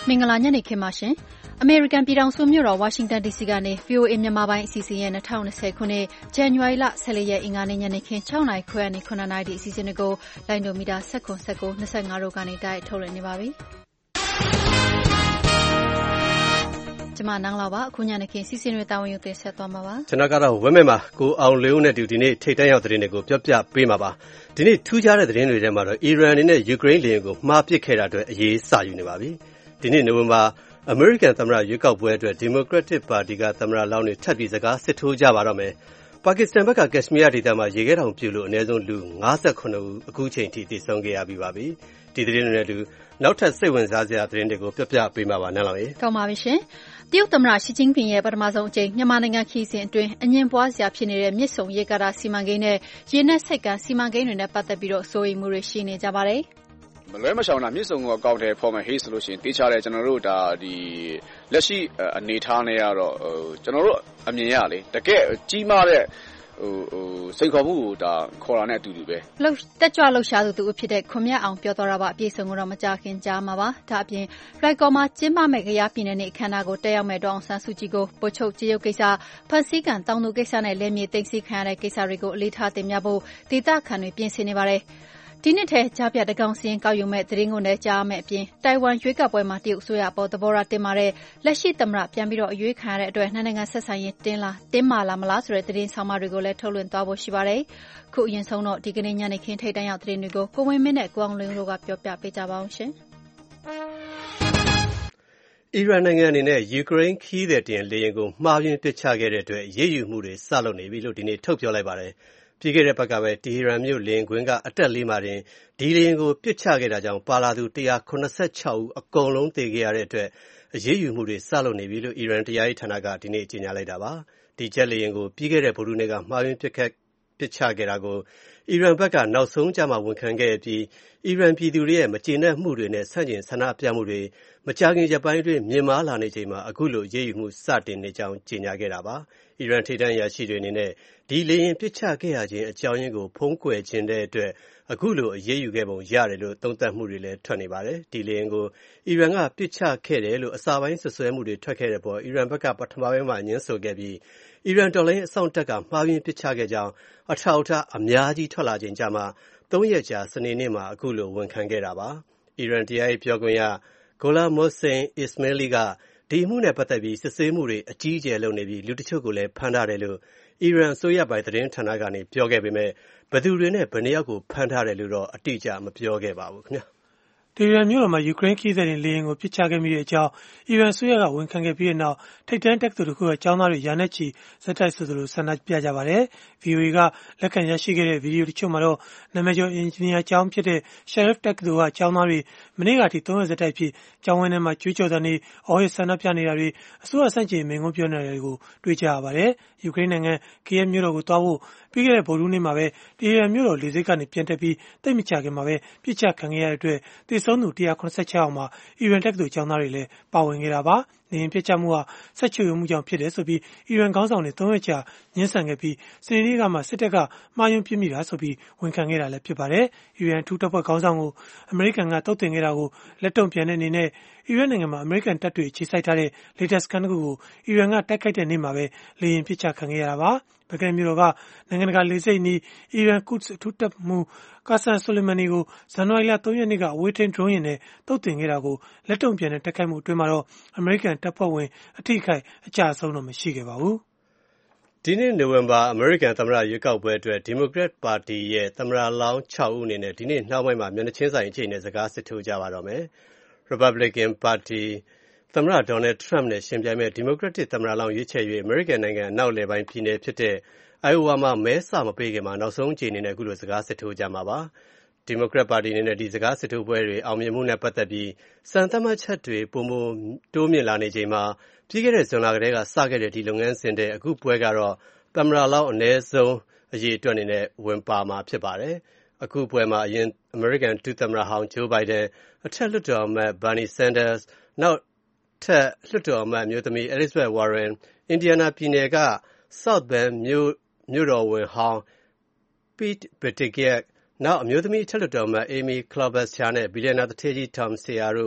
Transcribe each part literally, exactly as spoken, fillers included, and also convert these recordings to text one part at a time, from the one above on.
မင်္ဂလာညနေခင်းပါရှင်။ အမေရိကန်ပြည်ထောင်စုမြို့တော်ဝါရှင်တန်ဒီစီကနေ ဗွီအိုအေမြန်မာပိုင်းအစီအစဉ်ရဲ့၂၀၂၀ခုနှစ်ဇန်နဝါရီလ၁၄ရက်အင်္ဂါနေ့ညနေခင်း၆နာရီခွဲကနေ၇နာရီအစီအစဉ်တွေကိုလိုင်းဒိုမီတာ၁၇ ၁၉ ၂၅တို့ကနေတိုက်ထုတ်လွှင့်နေပါပြီ။ကျမနန်းလာပါအခုညနေခင်းစီစဉ်တွေတာဝန်ယူတင်ဆက်သွားမှာပါကျွန်တော်ကတော့ဝက်မဲ့မှာကိုအောင်လေးဦးနဲ့တူဒီနေ့ထိတ်တန့်ရောက်သတင်းတွေကိုပြောပြပေးမှာပါဒီနေ့ထူးခြားတဲ့သတင်းတွေထဲမှာတော့အီရန်အနေနဲ့ယူကရိန်းလေယာဉ်ကိုမှားပစ်ခဲ့တာအတွက်အရေးစယူနေပါပြီဒီနေ့နိုဝင်ဘာအမေရိကန်သမ္မတရွေးကောက်ပွဲအတွက်ဒီမိုကရက်တစ်ပါတီကသမ္မတလောင်းတွေထပ်ပြီးစကားစစ်ထိုးကြပါတော့မယ်ပါကစ္စတန်ဘက်ကကက်ရှ်မီးယားဒေသမှာရေခဲတောင်ပြိုလို့အနည်းဆုံးလူ၅၇ဦးအခုချိန်ထိသေဆုံးခဲ့ရပြီးပါပြီဒီသတင်းတွေနဲ့တူနောက်ထပ်စိတ်ဝင်စားစရာသတင်းတွေကိုပြပြပေးမှာပါနန်းလောင်ရေကောင်းပါပြီရှင်တရုတ်သမ္မတရှီကျင်းပင်ရဲ့ပထမဆုံးအကြိမ်မြန်မာနိုင်ငံခရီးစဉ်အတွင်းအငြင်းပွားစရာဖြစ်နေတဲ့မြစ်ဆုံရေကာတာစီမံကိန်းနဲ့ရေနက်ဆိပ်ကမ်းစီမံကိန်းတွေနဲ့ပတ်သက်ပြီးတော့စိုးရိမ်မှုတွေရှိနေကြပါတယ်မလွဲမရှောင်တာမြစ်ဆုံကိုအကောင့်ထဲပေါ်မှာဟေးဆိုလို့ရှိရင်တေးချတယ်ကျွန်တော်တို့ဒါဒီလက်ရှိအနေထားနဲ့ကတော့ကျွန်တော်တို့အမြင်ရလေတကယ်ကြီးမားတဲ့ဟိုဟိုစိတ်ခေါ်မှုကိုဒါခေါ်တာနဲ့အတူတူပဲလှုပ်တက်ကြွလှုပ်ရှားသူသူဖြစ်တဲ့ခွန်မြတ်အောင်ပြောတော်တာပါအပြည့်စုံကိုတော့မကြခင်ကြားမှာပါဒါအပြင်ရိုက်ကော်မှာကျင်းပမဲ့ကြရပြည်နယ်နေ့အခမ်းအနားကိုတက်ရောက်မဲ့ဒေါအောင်ဆန်းစုကြည်ကိုပို့ချုပ်ကြေးရုပ်ကိစ္စဖန်စီကန်တောင်သူကိစ္စနဲ့လက်မြေသိမ်းဆည်းခံရတဲ့ကိစ္စတွေကိုအလေးထားတင်ပြဖို့ဒေသခံတွေပြင်ဆင်နေပါတယ်ဒီနှစ်ထဲကြားပြတကောင်စရင်ကောက်ယူမဲ့သတင်းကိုလည်းကြားမယ်အပြင်တိုင်ဝမ်ရွေးကောက်ပွဲမှာတရုတ်အစိုးရပေါ်သဘောထားတင်မာတဲ့လက်ရှိသမ္မတပြန်ပြီးတော့အရွေးခံရတဲ့အတွက်နှစ်နိုင်ငံဆက်ဆံရေးတင်းလာတင်းမာလာမလားဆိုတဲ့သတင်းဆောင်မတွေကိုလည်းထုတ်လွှင့်သွားဖို့ရှိပါတယ်။ခုအရင်ဆုံးတော့ဒီကနေ့ညနေခင်းထိပ်တန်းရောက်သတင်းတွေကိုကိုဝင်းမင်းနဲ့ကိုအောင်လင်းတို့ကပြောပြပေးကြပါအောင်ရှင်။အီရန်နိုင်ငံအနေနဲ့ယူကရိန်းခီးတဲ့တင်လေယာဉ်ကိုမှားယွင်းပစ်ချခဲ့တဲ့အတွက်ရည်ယူမှုတွေစလုပ်နေပြီလို့ဒီနေ့ထုတ်ပြောလိုက်ပါတယ်။ပြီးခဲ့တဲ့ဘက်ကပဲတီဟီရန်မြို့လေယာဉ်ကွင်းကအတက်လေးမှာတင်ဒီလေယာဉ်ကိုပစ်ချခဲ့တာကြောင့်ပါလာသူ၁၇၆ဦးအကုန်လုံးသေခဲ့ရတဲ့အတွက်အရေးယူမှုတွေစလုပ်နေပြီလို့အီရန်တရားရေးဌာနကဒီနေ့ကြေညာလိုက်တာပါဒီဂျက်လေယာဉ်ကိုပြီးခဲ့တဲ့ဗုဒ္ဓဟူးနေ့ကမှားယွင်းပစ်ခတ်ပစ်ချခဲ့တာကိုအီရန်ဘက်ကနောက်ဆုံးကြမှာဝန်ခံခဲ့ပြီးအီရန်ပြည်သူတွေရဲ့မကျေနပ်မှုတွေနဲ့ဆန့်ကျင်ဆန္ဒပြမှုတွေမကြာခင်ရက်ပိုင်းအတွင်းမြင့်မားလာနေချိန်မှာအခုလိုရေးယူမှုစတင်နေကြောင်းကြေညာခဲ့တာပါအီရန်ထိပ်တန်းအရာရှိတွေအနေနဲ့ဒီလေယာဉ်ပစ်ချခဲ့ရခြင်းအကြောင်းရင်းကိုဖုံးကွယ်ခြင်းတဲ့အတွက်အခုလိုအရေးယူခဲ့ပုံရတယ်လို့သုံးသပ်မှုတွေလည်းထွက်နေပါတယ်ဒီလေယာဉ်ကိုအီရန်ကပစ်ချခဲ့တယ်လို့အစပိုင်းဆွဆွဲမှုတွေထွက်ခဲ့တဲ့ပေါ်အီရန်ဘက်ကပထမပိုင်းမှာညှင်းဆိုခဲ့ပြီးအီရန်တော်လှန်ရေးအစောင့်တပ်ကမှားယွင်းပစ်ချခဲ့ကြောင်းအထောက်အထားအများကြီးထွက်လာခြင်းကြမှာသုံးရက်ကြာစနေနေ့မှာအခုလိုဝန်ခံခဲ့တာပါအီရန်တရားရေးပြောခွင့်ရဂိုလာမိုဆင်အစ္စမေးလီကဒီမှုနဲ့ပတ်သက်ပြီးစစ်ဆေးမှုတွေအကြီးအကျယ်လုပ်နေပြီးလူတချို့ကိုလည်းဖမ်းထားတယ်လို့အီရန်အစိုးရပိုင်သတင်းဌာနကနေပြောခဲ့ပေမဲ့ဘယ်သူတွေနဲ့ဘယ်နှယောက်ကိုဖမ်းထားတယ်လို့တော့အတိအကျမပြောခဲ့ပါဘူးခင်ဗျာတီဟီရန်မြို့တော်မှာယူကရိန်းခီးသည်တင်လေယာဉ်ကိုပစ်ချခဲ့မိတဲ့အကြောင်းအီရန်အစိုးရကဝန်ခံခဲ့ပြီးတဲ့နောက်ထိပ်တန်းတက္ကသိုလ်တစ်ခုကကျောင်းသားတွေရာနဲ့ချီဇက်တိုက်ဆိုသလိုဆန္ဒပြကြပါတယ်။ ဗီအိုအေကလက်ခံရရှိခဲ့တဲ့ဗီဒီယိုတချို့မှာတော့နာမည်ကျော်အင်ဂျင်နီယာကျောင်းဖြစ်တဲ့ Sharif တက္ကသိုလ်ကကျောင်းသားတွေမနေ့ကအထိသုံးရက်ဇက်တိုက်ဖြစ်ကျောင်းဝင်းထဲမှာကြွေးကြော်သံတွေအော်ဟစ်ဆန္ဒပြနေတာတွေအစိုးရဆန့်ကျင်မိန့်ခွန်းပြောနေတာတွေကိုတွေ့ကြရပါတယ်။ယူကရိန်းနိုင်ငံကီယက်မြို့တော်ကိုသွားဖို့ပြီးခဲ့တဲ့ဗုဒ္ဓဟူးနေ့မှာပဲတီဟီရန်မြို့တော်လေဆိပ်ကနေပြန်တက်ပြီးတိတ်မချခင်မှာပဲပြစ်ချခံခဲ့ရတဲ့အတွက်သေဆုံးသူ၁၇၆ယောက်မှာအီရန်တက္ကသိုလ်ကျောင်းသားတွေလည်းပါဝင်ခဲ့တာပါ။နေရင်ပြစ်ချမှုဟာဆက်ချွေမှုကြောင့်ဖြစ်တယ်ဆိုပြီးအီရန်ခေါင်းဆောင်တွေသုံးရက်ကြာညှင်းဆန်ခဲ့ပြီးစနေနေ့ကမှစစ်တပ်ကမှားယွင်းပြစ်မိတာဆိုပြီးဝန်ခံခဲ့တာလည်းဖြစ်ပါတယ်။အီရန်ထူးတပ်ဖွဲ့ခေါင်းဆောင်ကိုအမေရိကန်ကတုတ်တင်ခဲ့တာကိုလက်တုံ့ပြန်တဲ့အနေနဲ့အီရန်နိုင်ငံမှာအမေရိကန်တပ်တွေအခြေစိုက်ထားတဲ့လေတပ်စခန်းတစ်ခုကိုအီရန်ကတိုက်ခိုက်တဲ့နေ့မှာပဲလေယာဉ်ပစ်ချခံခဲ့ရတာပါ။ဘဂဒက်မြို့တော်ကနိုင်ငံတကာလေဆိပ်နီးအီရန်ကုဒ်ထူးတပ်မှုကာဆန်ဆိုလီမန်နီကိုဇန်နဝါရီလသုံးရက်နေ့ကအဝေးထိန်းဒရုန်းယာဉ်နဲ့တုတ်တင်ခဲ့တာကိုလက်တုံ့ပြန်တဲ့တိုက်ခိုက်မှုအတွင်းမှာတော့အမေရိကန်တပ်ဖွဲ့ဝင်အထိအခိုက်အကျအဆုံးတော့မရှိခဲ့ပါဘူး။ဒီနေ့နိုဝင်ဘာအမေရိကန်သမ္မတရွေးကောက်ပွဲအတွက်ဒီမိုကရက်ပါတီရဲ့သမ္မတလောင်း၆ဦးအနေနဲ့ဒီနေ့နှောင်းပိုင်းမှာမျက်နှာချင်းဆိုင်အခြေအနေစကားစစ်ထိုးကြပါတော့မယ်။ Republican ပါတီသမ္မတဒေါ်နယ်ထရမ့်နဲ့ရှင်ပြိုင်မဲ့ဒီမိုကရက်တစ်သမ္မတလောင်းရွေးချယ်၍အမေရိကန်နိုင်ငံအနောက်အလယ်ပိုင်းပြည်နယ်ဖြစ်တဲ့အိုင်အိုဝါမှာမဲစမပေးခင်မှာနောက်ဆုံးအခြေအနေနဲ့အခုလိုစကားစစ်ထိုးကြမှာပါ။ဒီမိုကရက်ပါတီအနေနဲ့ဒီစကားစစ်ထိုးပွဲတွေအောင်မြင်မှုနဲ့ပတ်သက်ပြီးစံသတ်မှတ်ချက်တွေပုံမှန်တိုးမြင့်လာနေချိန်မှာပြီးခဲ့တဲ့ဇွန်လကတည်းကစခဲ့တဲ့ဒီလုပ်ငန်းစဉ်တဲ့အခုပွဲကတော့သမ္မတလောင်းအနည်းဆုံးအရေးအတွက်အနေနဲ့ဝင်ပါမှာဖြစ်ပါတယ်။အခုပွဲမှာအရင်အမေရိကန်ဒုသမ္မတဟောင်းဂျိုးဘိုင်ဒန်အထက်လွှတ်တော်အမတ်ဘာနီဆန်ဒါစ်နောက်ထက်လွှတ်တော်အမတ်မျိုးသမီးအဲလစ်ဇဘက်ဝါရန်အင်ဒီယာနာပြည်နယ်က South Bend မြို့မြို့တော်ဝန်ဟောင်း Pete Buttigieg နောက်အမျိုးသမီးအထက်လွှတ်တော်အမတ် Amy Klobuchar နဲ့ဘီလီယံနာသူဌေးကြီး Tom Steyer တို့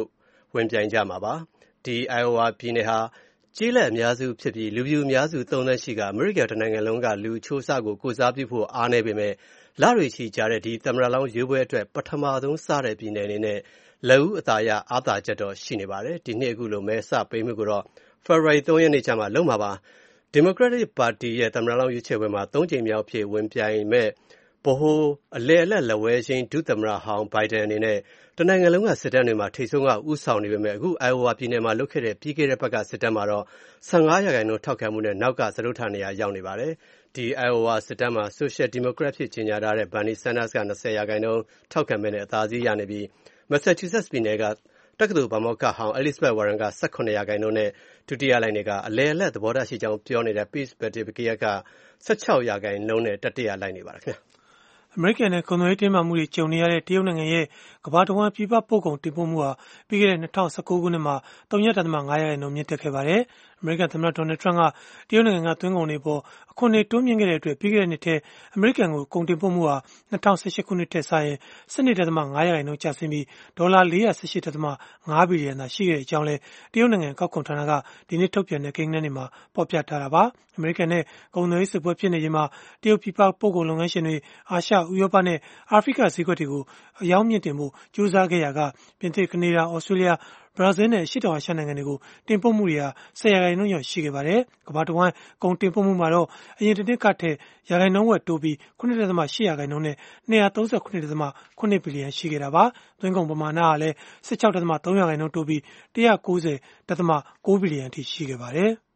ဝင်ပြိုင်ကြမှာပါ။ဒီ Iowa ပြည်နယ်ဟာကျေးလက်အများစုဖြစ်ပြီးလူဖြူအများစုသုံးသန်းရှိကအမေရိကန်တစ်နိုင်ငံလုံးကလူအချိုးအစားကိုကိုယ်စားပြုဖို့အားနည်းပေမဲ့လတွေချီကြာတဲ့ဒီသမ္မတလောင်းရွေးပွဲအတွက်ပထမဆုံးစတဲ့ပြည်နယ်အနေနဲ့လက်ဦးအသာရအားသာချက်တော့ရှိနေပါတယ်။ဒီနှစ်အခုလိုမဲစပေးမှုကိုတော့ February သုံးရက်နေ့ကျမှလုပ်မှာပါ။ Democratic Party ရဲ့သမ္မတလောင်းရွေးချယ်ပွဲမှာသုံးကြိမ်မြောက်ဖြစ်ဝင်ပြိုင်မဲ့ဗဟိုအလယ်အလတ်လက်ဝဲချင်းဒုသမ္မတဟောင်း Biden အနေနဲ့တနိုင်ငံလုံးကစစ်တမ်းတွေမှာထိပ်ဆုံးကဥဆောင်နေပေမဲ့အခု Iowa ပြည်နယ်မှာလုပ်ခဲ့တဲ့ပြီးခဲ့တဲ့ဘက်ကစစ်တမ်းမှာတော့ဆယ့်ငါးရာခိုင်နှုန်းထောက်ခံမှုနဲ့နောက်ကစတုတ္ထနေရာရောက်နေပါတယ်။ဒီ Iowa စစ်တမ်းမှာ Social Democrat ဖြစ်ကြေညာထားတဲ့ Bernie Sanders က၂၀ရာခိုင်နှုန်းထောက်ခံမဲနဲ့အသာစီးရနေပြီး Massachusetts ပြည်နယ်ကတက္ကသိုလ်ပါမောက္ခဟောင်း Elizabeth Warren က၁၇ရာခိုင်နှုန်းနဲ့ဒုတိယလိုက်နေကအလယ်အလတ်သဘောထားရှိကြောင်းပြောနေတဲ့ Pete Buttigieg က၁၆ရာခိုင်နှုန်းနဲ့တတိယလိုက်နေပါတယ်ခင်ဗျာ။အမေရိကန်နဲ့ကုန်သွယ်ရေးတင်းမာမှုတွေကြုံနေရတဲ့တရုတ်နိုင်ငံရဲ့ကမ္ဘာတဝန်းပြည်ပပို့ကုန်တင်ပို့မှုဟာပြီးခဲ့တဲ့၂၀၁၉ခုနှစ်မှာ၃.၅ ရာခိုင်နှုန်းမြင့်တက်ခဲ့ပါတယ်။အမေရိကန်သမ္မတဒေါ်နယ်ထရန့်ကတရုတ်နိုင်ငံကသွင်းကုန်တွေပေါ်အခွန်တွေတိုးမြင့်ခဲ့တဲ့အတွက်ပြီးခဲ့တဲ့နှစ်ထဲအမေရိကန်ကိုကုန်တင်ပို့မှုဟာ၂၀၁၈ခုနှစ်ထက်စာရင်၁၂.၅ ရာခိုင်နှုန်းကျဆင်းပြီးဒေါ်လာ၄၁၈.၅ ဘီလီယံသာရှိခဲ့တဲ့အကြောင်းလည်းတရုတ်နိုင်ငံကောက်ခွန်ဌာနကဒီနေ့ထုတ်ပြန်တဲ့ကိန်းဂဏန်းတွေမှာဖော်ပြထားတာပါ။အမေရိကန်နဲ့ကုန်သွယ်ရေးစစ်ပွဲဖြစ်နေချိန်မှာတရုတ်ပြည်ပပို့ကုန်လုပ်ငန်းရှင်တွေအာရှဥရောပနဲ့အာဖရိကဈေးကွက်တွေကိုအရောင်းမြင့်တင်ဖို့ကြိုးစားခဲ့ရာကပြင်သစ်ကနေဒါဩစတြေးလျဘရာဇီးနဲ့အရှေ့တောင်အာရှနိုင်ငံတွေကိုတင်ပို့မှုတွေဟာ၁၀ရာခိုင်နှုန်းကျော်ရှိခဲ့ပါတယ်။ကမ္ဘာတဝန်းကုန်တင်ပို့မှုမှာတော့အရင်တစ်နှစ်ကထက်ရာခိုင်နှုန်းဝက်တိုးပြီး၇.၈ ရာခိုင်နှုန်းနဲ့၂၃၇.၇ ဘီလီယံရှိခဲ့တာပါ။သွင်းကုန်ပမာဏဟာလည်း၁၆.၃ ရာခိုင်နှုန်းတိုးပြီး၁၉၀.၉ ဘီလီယံအထိရှိခဲ့ပါတယ်။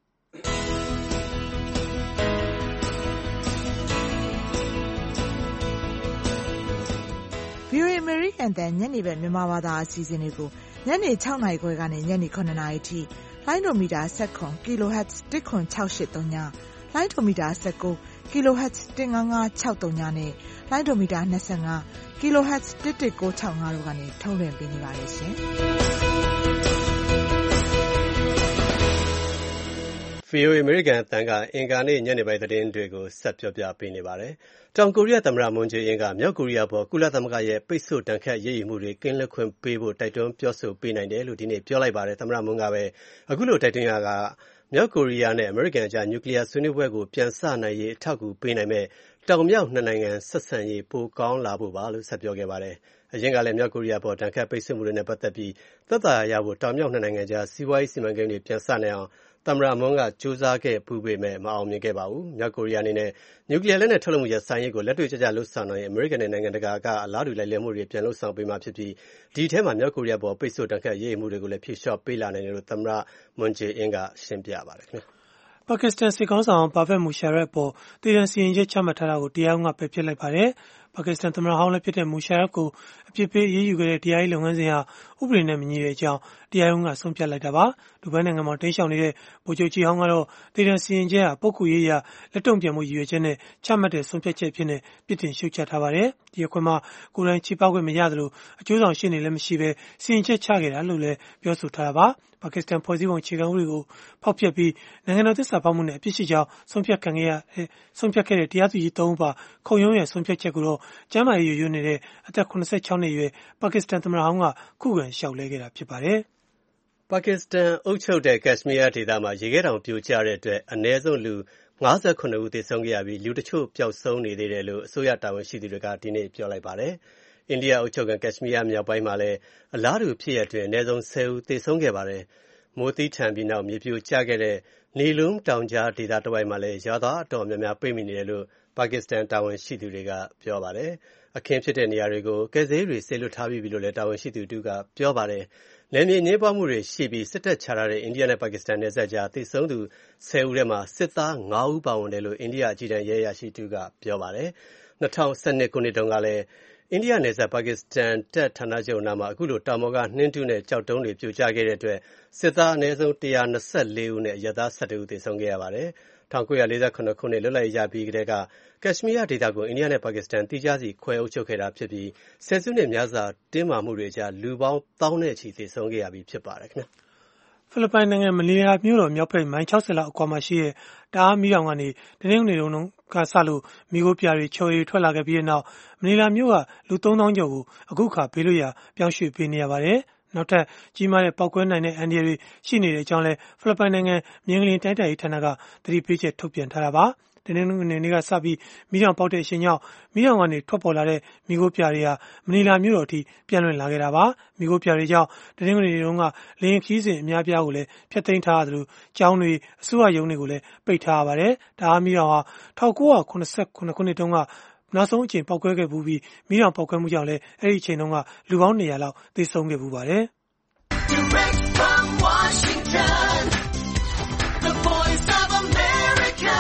ဗွီအိုအေ American အသံညနေဘက်မြန်မာဘာသာအစီအစဉ်တွေကိုညနေ၆နာရီခွဲကနေညနေ၇နာရီထိလိုင်းဒိုမီတာ၁၇ kilohertz ၁၇၆၈၃ညလိုင်းဒိုမီတာ၁၉ kilohertz ၁၅၅၆၃ညနဲ့လိုင်းဒိုမီတာ၂၅ kilohertz ၁၁၉၆၅တို့ကနေထုတ်လွှင့်ပေးနေပါတယ်ရှင်။ဗွီအိုအေ American အသံကအင်္ဂါနေ့ညနေပိုင်းသတင်းတွေကိုဆက်ပြောပြပေးနေပါတယ်။တောင်ကိုရီးယားသမ္မတမွန်ဂျေအင်းကမြောက်ကိုရီးယားပေါ်ကုလသမဂ္ဂရဲ့ပိတ်ဆို့ဒဏ်ခတ်အရေးယူမှုတွေကင်းလွတ်ခွင့်ပေးဖို့တိုက်တွန်းပြောဆိုပေးနိုင်တယ်လို့ဒီနေ့ပြောလိုက်ပါတယ်။သမ္မတမွန်ကပဲအခုလိုတိုက်တွန်းရာကမြောက်ကိုရီးယားနဲ့အမေရိကန်အကြားနျူကလ িয়ার ဆွေးနွေးပွဲကိုပြန်စနိုင်ရေးအထောက်အကူပေးနိုင်မဲ့တောင်မြောက်နှစ်နိုင်ငံဆက်ဆံရေးပိုကောင်းလာဖို့ပါလို့ဆက်ပြောခဲ့ပါတယ်။အရင်ကလည်းမြောက်ကိုရီးယားပေါ်ဒဏ်ခတ်ပိတ်ဆို့မှုတွေနဲ့ပတ်သက်ပြီးသက်သာရာရဖို့တောင်မြောက်နှစ်နိုင်ငံကြားစီးပွားရေးစီမံကိန်းတွေပြန်စနိုင်အောင်သမ္မတမွန်းကကြိုးစားခဲ့ပူးပေမဲ့မအောင်မြင်ခဲ့ပါဘူး။မြောက်ကိုရီးယားအနေနဲ့နျူကလ িয়ার လက်နက်ထုတ်လုပ်မှုရပ်ဆိုင်းရေးကိုလက်တွေ့ကျကျလှုပ်ဆောင်နိုင်ရင်အမေရိကန်နဲ့နိုင်ငံတကာကအလားတူလိုက်လျောမှုတွေပြန်လှုပ်ဆောင်ပေးမှာဖြစ်ပြီးဒီထဲမှာမြောက်ကိုရီးယားပေါ်ပိတ်ဆို့ဒဏ်ခတ်အရေးယူမှုတွေကိုလည်းဖြေလျှော့ပေးလာနိုင်တယ်လို့သမ္မတမွန်ဂျေအင်းကရှင်းပြပါတယ်ခင်ဗျာ။ပါကစ္စတန်စစ်ခေါင်းဆောင်ပါဗက်မူရှာရက်ပေါ်တည်တံစီရင်ချက်ချမှတ်ထားတာကိုတရားရုံးကပယ်ဖျက်လိုက်ပါတယ်။ပါကစ္စတန်သမ္မတဟောင်းလည်းဖြစ်တဲ့မူရှာရက်ကိုအပြစ်ပေးအရေးယူခဲ့တဲ့တရားရေးလုပ်ငန်းစဉ်ဟာဥပဒေနဲ့မညီတဲ့အကြောင်းတရားရုံးကဆုံးဖြတ်လိုက်တာပါ။ဒူဘိုင်းနိုင်ငံမှာတိမ်းရှောင်နေတဲ့ဗိုလ်ချုပ်ကြီးဟောင်းကတော့တည်တံစီရင်ချက်ဟာပုဂ္ဂိုလ်ရေးအရလက်တုံ့ပြန်မှုရည်ရွယ်ချက်နဲ့ချမှတ်တဲ့ဆုံးဖြတ်ချက်အဖြစ်နဲ့ပြစ်တင်ရှုတ်ချထားပါတယ်။ဒီအခွင့်မှာကိုယ်တိုင်ချေပခွင့်မရသလိုအကျိုးဆောင်ရှေ့နေလည်းမရှိဘဲစီရင်ချက်ချခဲ့တာလို့လည်းပြောဆိုထားတာပါ။ပါကစ္စတန်ဖွဲ့စည်းပုံအခြေခံဥပဒေကိုဖောက်ဖျက်ပြီးနိုင်ငံတော်သစ္စာဖောက်မှုနဲ့အပြစ်ရှိကြောင်းဆုံးဖြတ်ခံခဲ့ရဆုံးဖြတ်ခဲ့တဲ့တရားသူကြီးသုံးဦးပါခုံရုံးရဲ့ဆုံးဖြတ်ချက်ကိုတော့ကျမ်းမာရေးရွရွနေတဲ့အသက်၇၆နှစ်အရွယ်ပါကစ္စတန်သမ္မတဟောင်းကခုခံလျှောက်လဲခဲ့တာဖြစ်ပါတယ်။ပါကစ္စတန်အုပ်ချုပ်တဲ့ကက်ရှ်မီးယားဒေသမှာရေခဲတောင်ပြိုကျတဲ့အတွက်အနည်းဆုံးလူ၅၇ဦးသေဆုံးခဲ့ရပြီးလူတချို့ပျောက်ဆုံးနေသေးတယ်လို့အစိုးရတာဝန်ရှိသူတွေကဒီနေ့ပြောလိုက်ပါတယ်။အိန္ဒိယအုပ်ချုပ်ခံကက်ရှ်မီးယားမြောက်ပိုင်းမှာလည်းအလားတူဖြစ်ရပ်တွင်အနည်းဆုံး၁၀ဦးသေဆုံးခဲ့ပါတယ်။မိုးသီးထန်ပြီးနောက်မြေပြိုကျခဲ့တဲ့နီလုံတောင်ကြားဒေသတစ်ဝိုက်မှာလည်းရွာသားအတော်များများပိတ်မိနေတယ်လို့ပါကစ္စတန်တာဝန်ရှိသူတွေကပြောပါတယ်။အခင်းဖြစ်တဲ့နေရာတွေကိုကယ်ဆယ်ရေးတွေဆေးလွတ်ထားပြီးပြီလို့လည်းတာဝန်ရှိသူတူကပြောပါတယ်။နယ်မြေငြင်းပွားမှုတွေရှိပြီးစစ်တပ်ချထားတဲ့အိန္ဒိယနဲ့ပါကစ္စတန်နယ်စပ်ကြားသေဆုံးသူ၁၀ဦးထဲမှာစစ်သား၅ဦးပါဝင်တယ်လို့အိန္ဒိယအကြီးတန်းရဲအရာရှိတူကပြောပါတယ်။၂၀၁၂ခုနှစ်တုန်းကလည်းအိန္ဒိယနယ်စပ်ပါကစ္စတန်တပ်ဌာနချုပ်နားမှာအခုလိုတောင်ပေါ်ကနှင်းထုနဲ့ကြောက်တုံးတွေပြိုကျခဲ့တဲ့အတွက်စစ်သားအနည်းဆုံး၁၂၄ဦးနဲ့အရပ်သား၁၁ဦးသေဆုံးခဲ့ရပါတယ်။၁၉၄၇ခုနှစ်လွတ်လပ်ရေးရပြီးကတည်းကကက်ရှ်မီးယားဒေသကိုအိန္ဒိယနဲ့ပါကစ္စတန်သီးခြားစီခွဲအုပ်ချုပ်ခဲ့တာဖြစ်ပြီးဆယ်စုနှစ်များစွာတင်းမာမှုတွေကြားလူပေါင်းသောင်းနဲ့ချီသေဆုံးခဲ့ရပြီးဖြစ်ပါတယ်ခင်ဗျာ။ဖိလစ်ပိုင်နိုင်ငံမနီလာမြို့တော်မြောက်ဘက်မိုင်၆၀လောက်အကွာမှာရှိတဲ့တအားမီးတောင်ကနေတနင်္ဂနွေတုန်းကစလို့မီးခိုးပြာတွေချော်ရည်ထွက်လာခဲ့ပြီးတဲ့နောက်မနီလာမြို့ကလူသုံးသောင်းကျော်ကိုအခုခါဘေးလွတ်ရာပြောင်းရွှေ့ပေးနေရပါတယ်။နောက်ထပ်ကြီးမားတဲ့ပေါက်ကွဲနိုင်တဲ့အန္တရာယ်တွေရှိနေတဲ့အကြောင်းလည်းဖိလစ်ပိုင်နိုင်ငံမြေငလျင်တိုင်းတာရေးဌာနကသတိပေးချက်ထုတ်ပြန်ထားတာပါ။တင်းနှင်းနေနေကစပြီးမိတောင်ပေါက်တဲ့အချိန်ကြောင့်မိတောင်ကနေထွက်ပေါ်လာတဲ့မိခိုးပြာတွေဟာမနီလာမြို့တော်အထိပြန့်လွင့်လာခဲ့တာပါ။မိခိုးပြာတွေကြောင့်တင်းနှင်းနေတုန်းကလေရင်ခီးစဉ်အများပြားကိုလည်းဖျက်သိမ်းထားရသလိုကျောင်းတွေအစိုးရရုံးတွေကိုလည်းပိတ်ထားရပါတယ်။ဒါဟာမိတောင်ဟာ၁၉၇၇ခုနှစ်တုန်းကနောက်ဆုံးအချိန်ပေါက်ကွဲခဲ့ပူးပြီးမိတောင်ပေါက်ကွဲမှုကြောင့်လည်းအဲ့ဒီအချိန်တုန်းကလူပေါင်းနေရာလောက်သေဆုံးခဲ့ပူးပါတယ်။ Direct from Washington, the voice of America,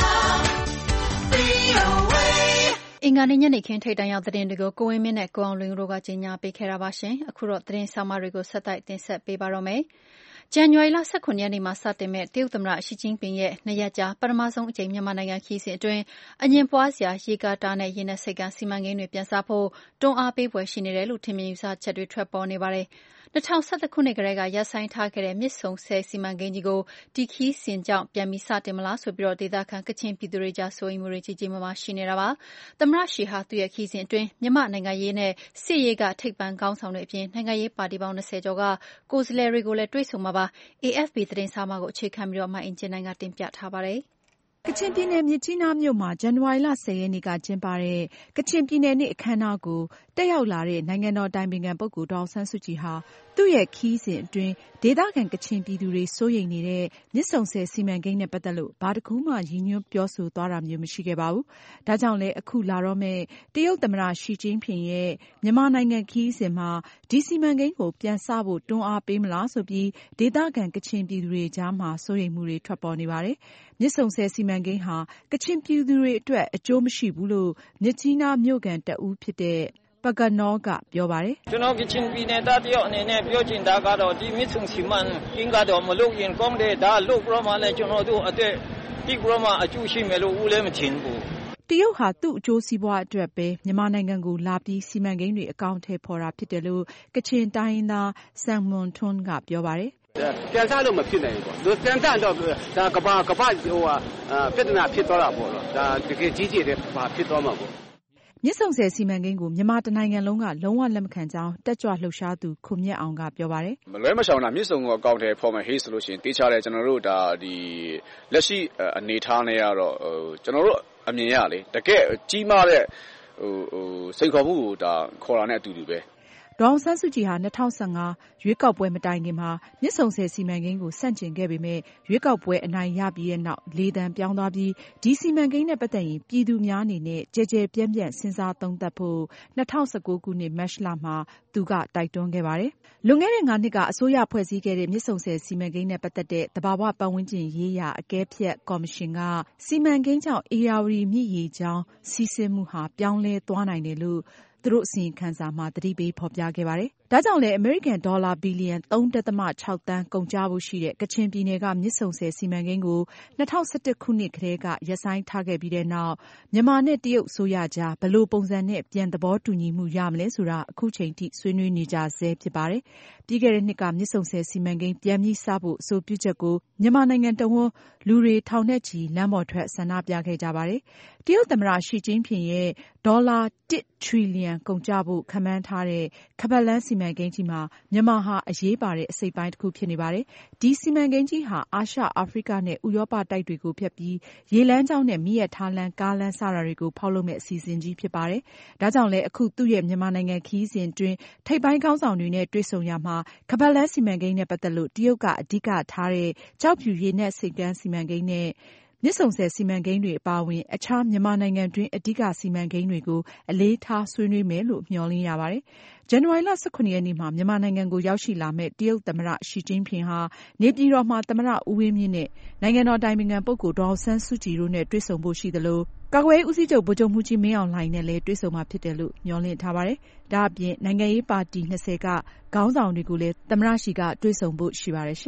အင်္ဂါနေ့ညနေခင်းထိပ်တန်းရောက်သတင်းတွေကိုကိုဝင်းမင်းနဲ့ကိုအောင်လွင်တို့ကကြီးညာပေးခဲ့တာပါရှင်။အခုတော့သတင်းဆောင်မတွေကိုဆက်တိုက်တင်ဆက်ပေးပါတော့မယ်။ဇန်နဝါရီလ၁၇ရက်နေ့မှာစတင်မဲ့တရုတ်သမ္မတရှီကျင်းပင်ရဲ့နှစ်ရက်ကြာပထမဆုံးအကြိမ်မြန်မာနိုင်ငံခရီးစဉ်အတွင်းအငြင်းပွားစရာရေကာတာနဲ့ရေနက်ဆိပ်ကမ်းစီမံကိန်းတွေပြန်စဖို့တွန်းအားပေးပွဲရှိနေတယ်လို့ထင်မြင်ယူဆချက်တွေထွက်ပေါ်နေပါတယ်။၂၀၁၁ခုနှစ်ကတည်းကရပ်ဆိုင်းထားခဲ့တဲ့မြစ်ဆုံဆည်စီမံကိန်းကြီးကိုဒီခရီးစဉ်ကြောင့်ပြန်ပြီးစတင်မလားဆိုပြီးဒေသခံကချင်ပြည်သူတွေကြားစိုးရိမ်မှုတွေကြီးကြီးမားမားရှိနေတာပါ။သမ္မတရှီဟာသူ့ရဲ့ခရီးစဉ်အတွင်းမြန်မာနိုင်ငံရေးနဲ့စစ်ရေးကထိပ်ပန်းခေါင်းဆောင်တွေအပြင်နိုင်ငံရေးပါတီပေါင်း၂၀ကျော်ကကိုယ်စားလှယ်တွေကိုလည်းတွေ့ဆုံမှာပါ။ A F P သတင်းဆောင်းပါးကိုအခြေခံပြီးမအင်ကြင်းနိုင်ကတင်ပြထားပါတယ်။ကချင်ပြည်နယ်မြစ်ကြီးနားမြို့မှာဇန်နဝါရီလ၁၀ရက်နေ့ကကျင်းပတဲ့ကချင်ပြည်နယ်နေ့အခမ်းအနားကိုတက်ရောက်လာတဲ့နိုင်ငံတော်အတိုင်ပင်ခံပုဂ္ဂိုလ်ဒေါ်အောင်ဆန်းစုကြည်ဟာသူ့ရဲ့ခရီးစဉ်အတွင်းဒေသခံကချင်ပြည်သူတွေစိုးရိမ်နေတဲ့မြစ်ဆုံဆည်စီမံကိန်းနဲ့ပတ်သက်လို့ဘာတစ်ခုမှရည်ညွှန်းပြောဆိုသွားတာမျိုးမရှိခဲ့ပါဘူး။ဒါကြောင့်လည်းအခုလာတော့မဲ့တရုတ်သမ္မတရှီကျင်းပင်ရဲ့မြန်မာနိုင်ငံခရီးစဉ်မှာဒီစီမံကိန်းကိုပြန်စဖို့တွန်းအားပေးမလားဆိုပြီးဒေသခံကချင်ပြည်သူတွေကြားမှာစိုးရိမ်မှုတွေထွက်ပေါ်နေပါတယ်။မြစ်ဆုံဆည်စီမံကိန်းဟာကချင်ပြည်သူတွေအတွက်အကျိုးမရှိဘူးလို့မြစ်ကြီးနားမြို့ခံတဦးဖြစ်တဲ့ပကနောကပြောပါတယ်။ကျွန်တော်ကချင်ပြည်နယ်သားတယောက်အနေနဲ့ပြောချင်တာကတော့ဒီမြစ်ဆုံစီမံကိန်းကတော့မလုပ်ရင်ကောင်းတယ်ဒါလုပ်ကြမှာလဲကျွန်တော်တို့အသက်ဒီကရမအကျိုးရှိမယ်လို့ဦးလည်းမချင်ဘူး။တရုတ်ဟာသူ့အကျိုးစီးပွားအတွက်ပဲမြန်မာနိုင်ငံကိုလာပြီးစီမံကိန်းတွေအကောင့်ထဲပေါ်တာဖြစ်တယ်လို့ကချင်တိုင်းရင်းသားဆန်မွန်ထွန်းကပြောပါတယ်။ပြန်စားလို့မဖြစ်နိုင်ဘူးပေါ့။ပြန်စားတော့ဒါကဘာကဘာဟိုဟာပြဿနာဖြစ်သွားတာပေါ့နော်။ဒါတကယ်ကြီးကြီးတဲ့ဘာဖြစ်သွားမှာပေါ့။မြစ်ဆုံဆည်စီမံကိန်းကိုမြန်မာတနိုင်ငံလုံးကလုံးဝလက်မခံကြောင်းတက်ကြွလှုပ်ရှားသူခွန်မြတ်အောင်ကပြောပါတယ်။မလွဲမရှောင်တာမြစ်ဆုံကိုအကောင့်ထဲပေါ်မယ်ဟေးဆိုလို့ရှိရင်တေးချတယ်ကျွန်တော်တို့ဒါဒီလက်ရှိအနေထားနဲ့ကတော့ကျွန်တော်တို့အမြင်ရလေတကယ်ကြီးမားတဲ့ဟိုဟိုစိတ်ခေါ်မှုကိုဒါခေါ်တာနဲ့အတူတူပဲ။ဒေါ်အောင်ဆန်းစုကြည်ဟာ၂၀၁၅ရွေးကောက်ပွဲမတိုင်ခင်မှာမြစ်ဆုံဆည်စီမံကိန်းကိုဆန့်ကျင်ခဲ့ပေမဲ့ရွေးကောက်ပွဲအနိုင်ရပြီးတဲ့နောက်လေသံပြောင်းသွားပြီးဒီစီမံကိန်းနဲ့ပတ်သက်ရင်ပြည်သူများအနေနဲ့ကြဲကြဲပြန့်ပြန့်စဉ်းစားသုံးသပ်ဖို့၂၀၁၉ခုနှစ်မတ်လမှာသူကတိုက်တွန်းခဲ့ပါတယ်။လွန်ခဲ့တဲ့ငါနှစ်ကအစိုးရဖွဲ့စည်းခဲ့တဲ့မြစ်ဆုံဆည်စီမံကိန်းနဲ့ပတ်သက်တဲ့သဘာဝပတ်ဝန်းကျင်ရေးရာအကဲဖြတ်ကော်မရှင်ကစီမံကိန်းကြောင့်ဧရာဝတီမြစ်ရေကြောင်းစီးဆင်းမှုဟာပြောင်းလဲသွားနိုင်တယ်လို့သူတို့အစီရင်ခံစာမှာသတိပေးဖော်ပြခဲ့ပါတယ်။ဒါကြောင့်လည်းအမေရိကန်ဒေါ်လာဘီလီယံ၃ဒသမ ၆သန်းကုန်ကျဖို့ရှိတဲ့ကချင်ပြည်နယ်ကမြစ်ဆုံဆည်စီမံကိန်းကို၂၀၁၁ခုနှစ်ကတည်းကရပ်ဆိုင်းထားခဲ့ပြီးတဲ့နောက်မြန်မာနဲ့တရုတ်အစိုးရကြားဘယ်လိုပုံစံနဲ့ပြန်သဘောတူညီမှုရမလဲဆိုတာအခုချိန်ထိဆွေးနွေးနေကြဆဲဖြစ်ပါတယ်။ပြီးခဲ့တဲ့နှစ်ကမြစ်ဆုံဆည်စီမံကိန်းပြန်ပြီးစဖို့အဆိုပြုချက်ကိုမြန်မာနိုင်ငံတဝန်းလူတွေထောင်နဲ့ချီလမ်းပေါ်ထွက်ဆန္ဒပြခဲ့ကြပါတယ်။တရုတ်သမ္မတရှီကျင်းပင်ရဲ့ဒေါ်လာတစ်ထရီလီယံကုန်ကျဖို့ခန့်မှန်းထားတဲ့ခါးပတ်လမ်းစီမံကိန်းကြီးမှာမြန်မာဟာအရေးပါတဲ့အစိတ်ပိုင်းတစ်ခုဖြစ်နေပါတယ်။ဒီစီမံကိန်းကြီးဟာအာရှ၊အာဖရိကနဲ့ဥရောပတိုက်တွေကိုဖြတ်ပြီးရေလမ်းကြောင်းနဲ့မီးရထားလမ်း၊ကားလမ်းစတာတွေကိုဖောက်လုပ်မဲ့အစီအစဉ်ကြီးဖြစ်ပါတယ်။ဒါကြောင့်လည်းအခုသူ့ရဲ့မြန်မာနိုင်ငံခရီးစဉ်အတွင်းထိပ်ပိုင်းခေါင်းဆောင်တွေနဲ့တွေ့ဆုံရမှာခါးပတ်လမ်းစီမံကိန်းနဲ့ပတ်သက်လို့တရုတ်ကအဓိကထားတဲ့ကျောက်ဖြူရေနက်ဆိပ်ကမ်းစီမံကိန်းနဲ့မြစ်ဆုံဆည်စီမံကိန်းတွေအပါအဝင်အခြားမြန်မာနိုင်ငံတွင်းအဓိကစီမံကိန်းတွေကိုအလေးထားဆွေးနွေးမယ်လို့မျှော်လင့်ရပါတယ်။ဇန်နဝါရီလ၁၇ရက်နေ့မှာမြန်မာနိုင်ငံကိုရောက်ရှိလာမဲ့တရုတ်သမ္မတရှီကျင်းပင်ဟာနေပြည်တော်မှာသမ္မတဦးဝင်းမြင့်နဲ့နိုင်ငံတော်အတိုင်ပင်ခံပုဂ္ဂိုလ်ဒေါ်အောင်ဆန်းစုကြည်တို့နဲ့တွေ့ဆုံဖို့ရှိသလိုကာကွယ်ရေးဦးစီးချုပ်ဗိုလ်ချုပ်မှူးကြီးမင်းအောင်လှိုင်နဲ့လည်းတွေ့ဆုံမှာဖြစ်တယ်လို့မျှော်လင့်ထားပါတယ်။ဒါအပြင်နိုင်ငံရေးပါတီ၂၀ကခေါင်းဆောင်တွေကိုလည်းသမ္မတရှီကတွေ့ဆုံဖို့ရှိပါတယ်ရှင်။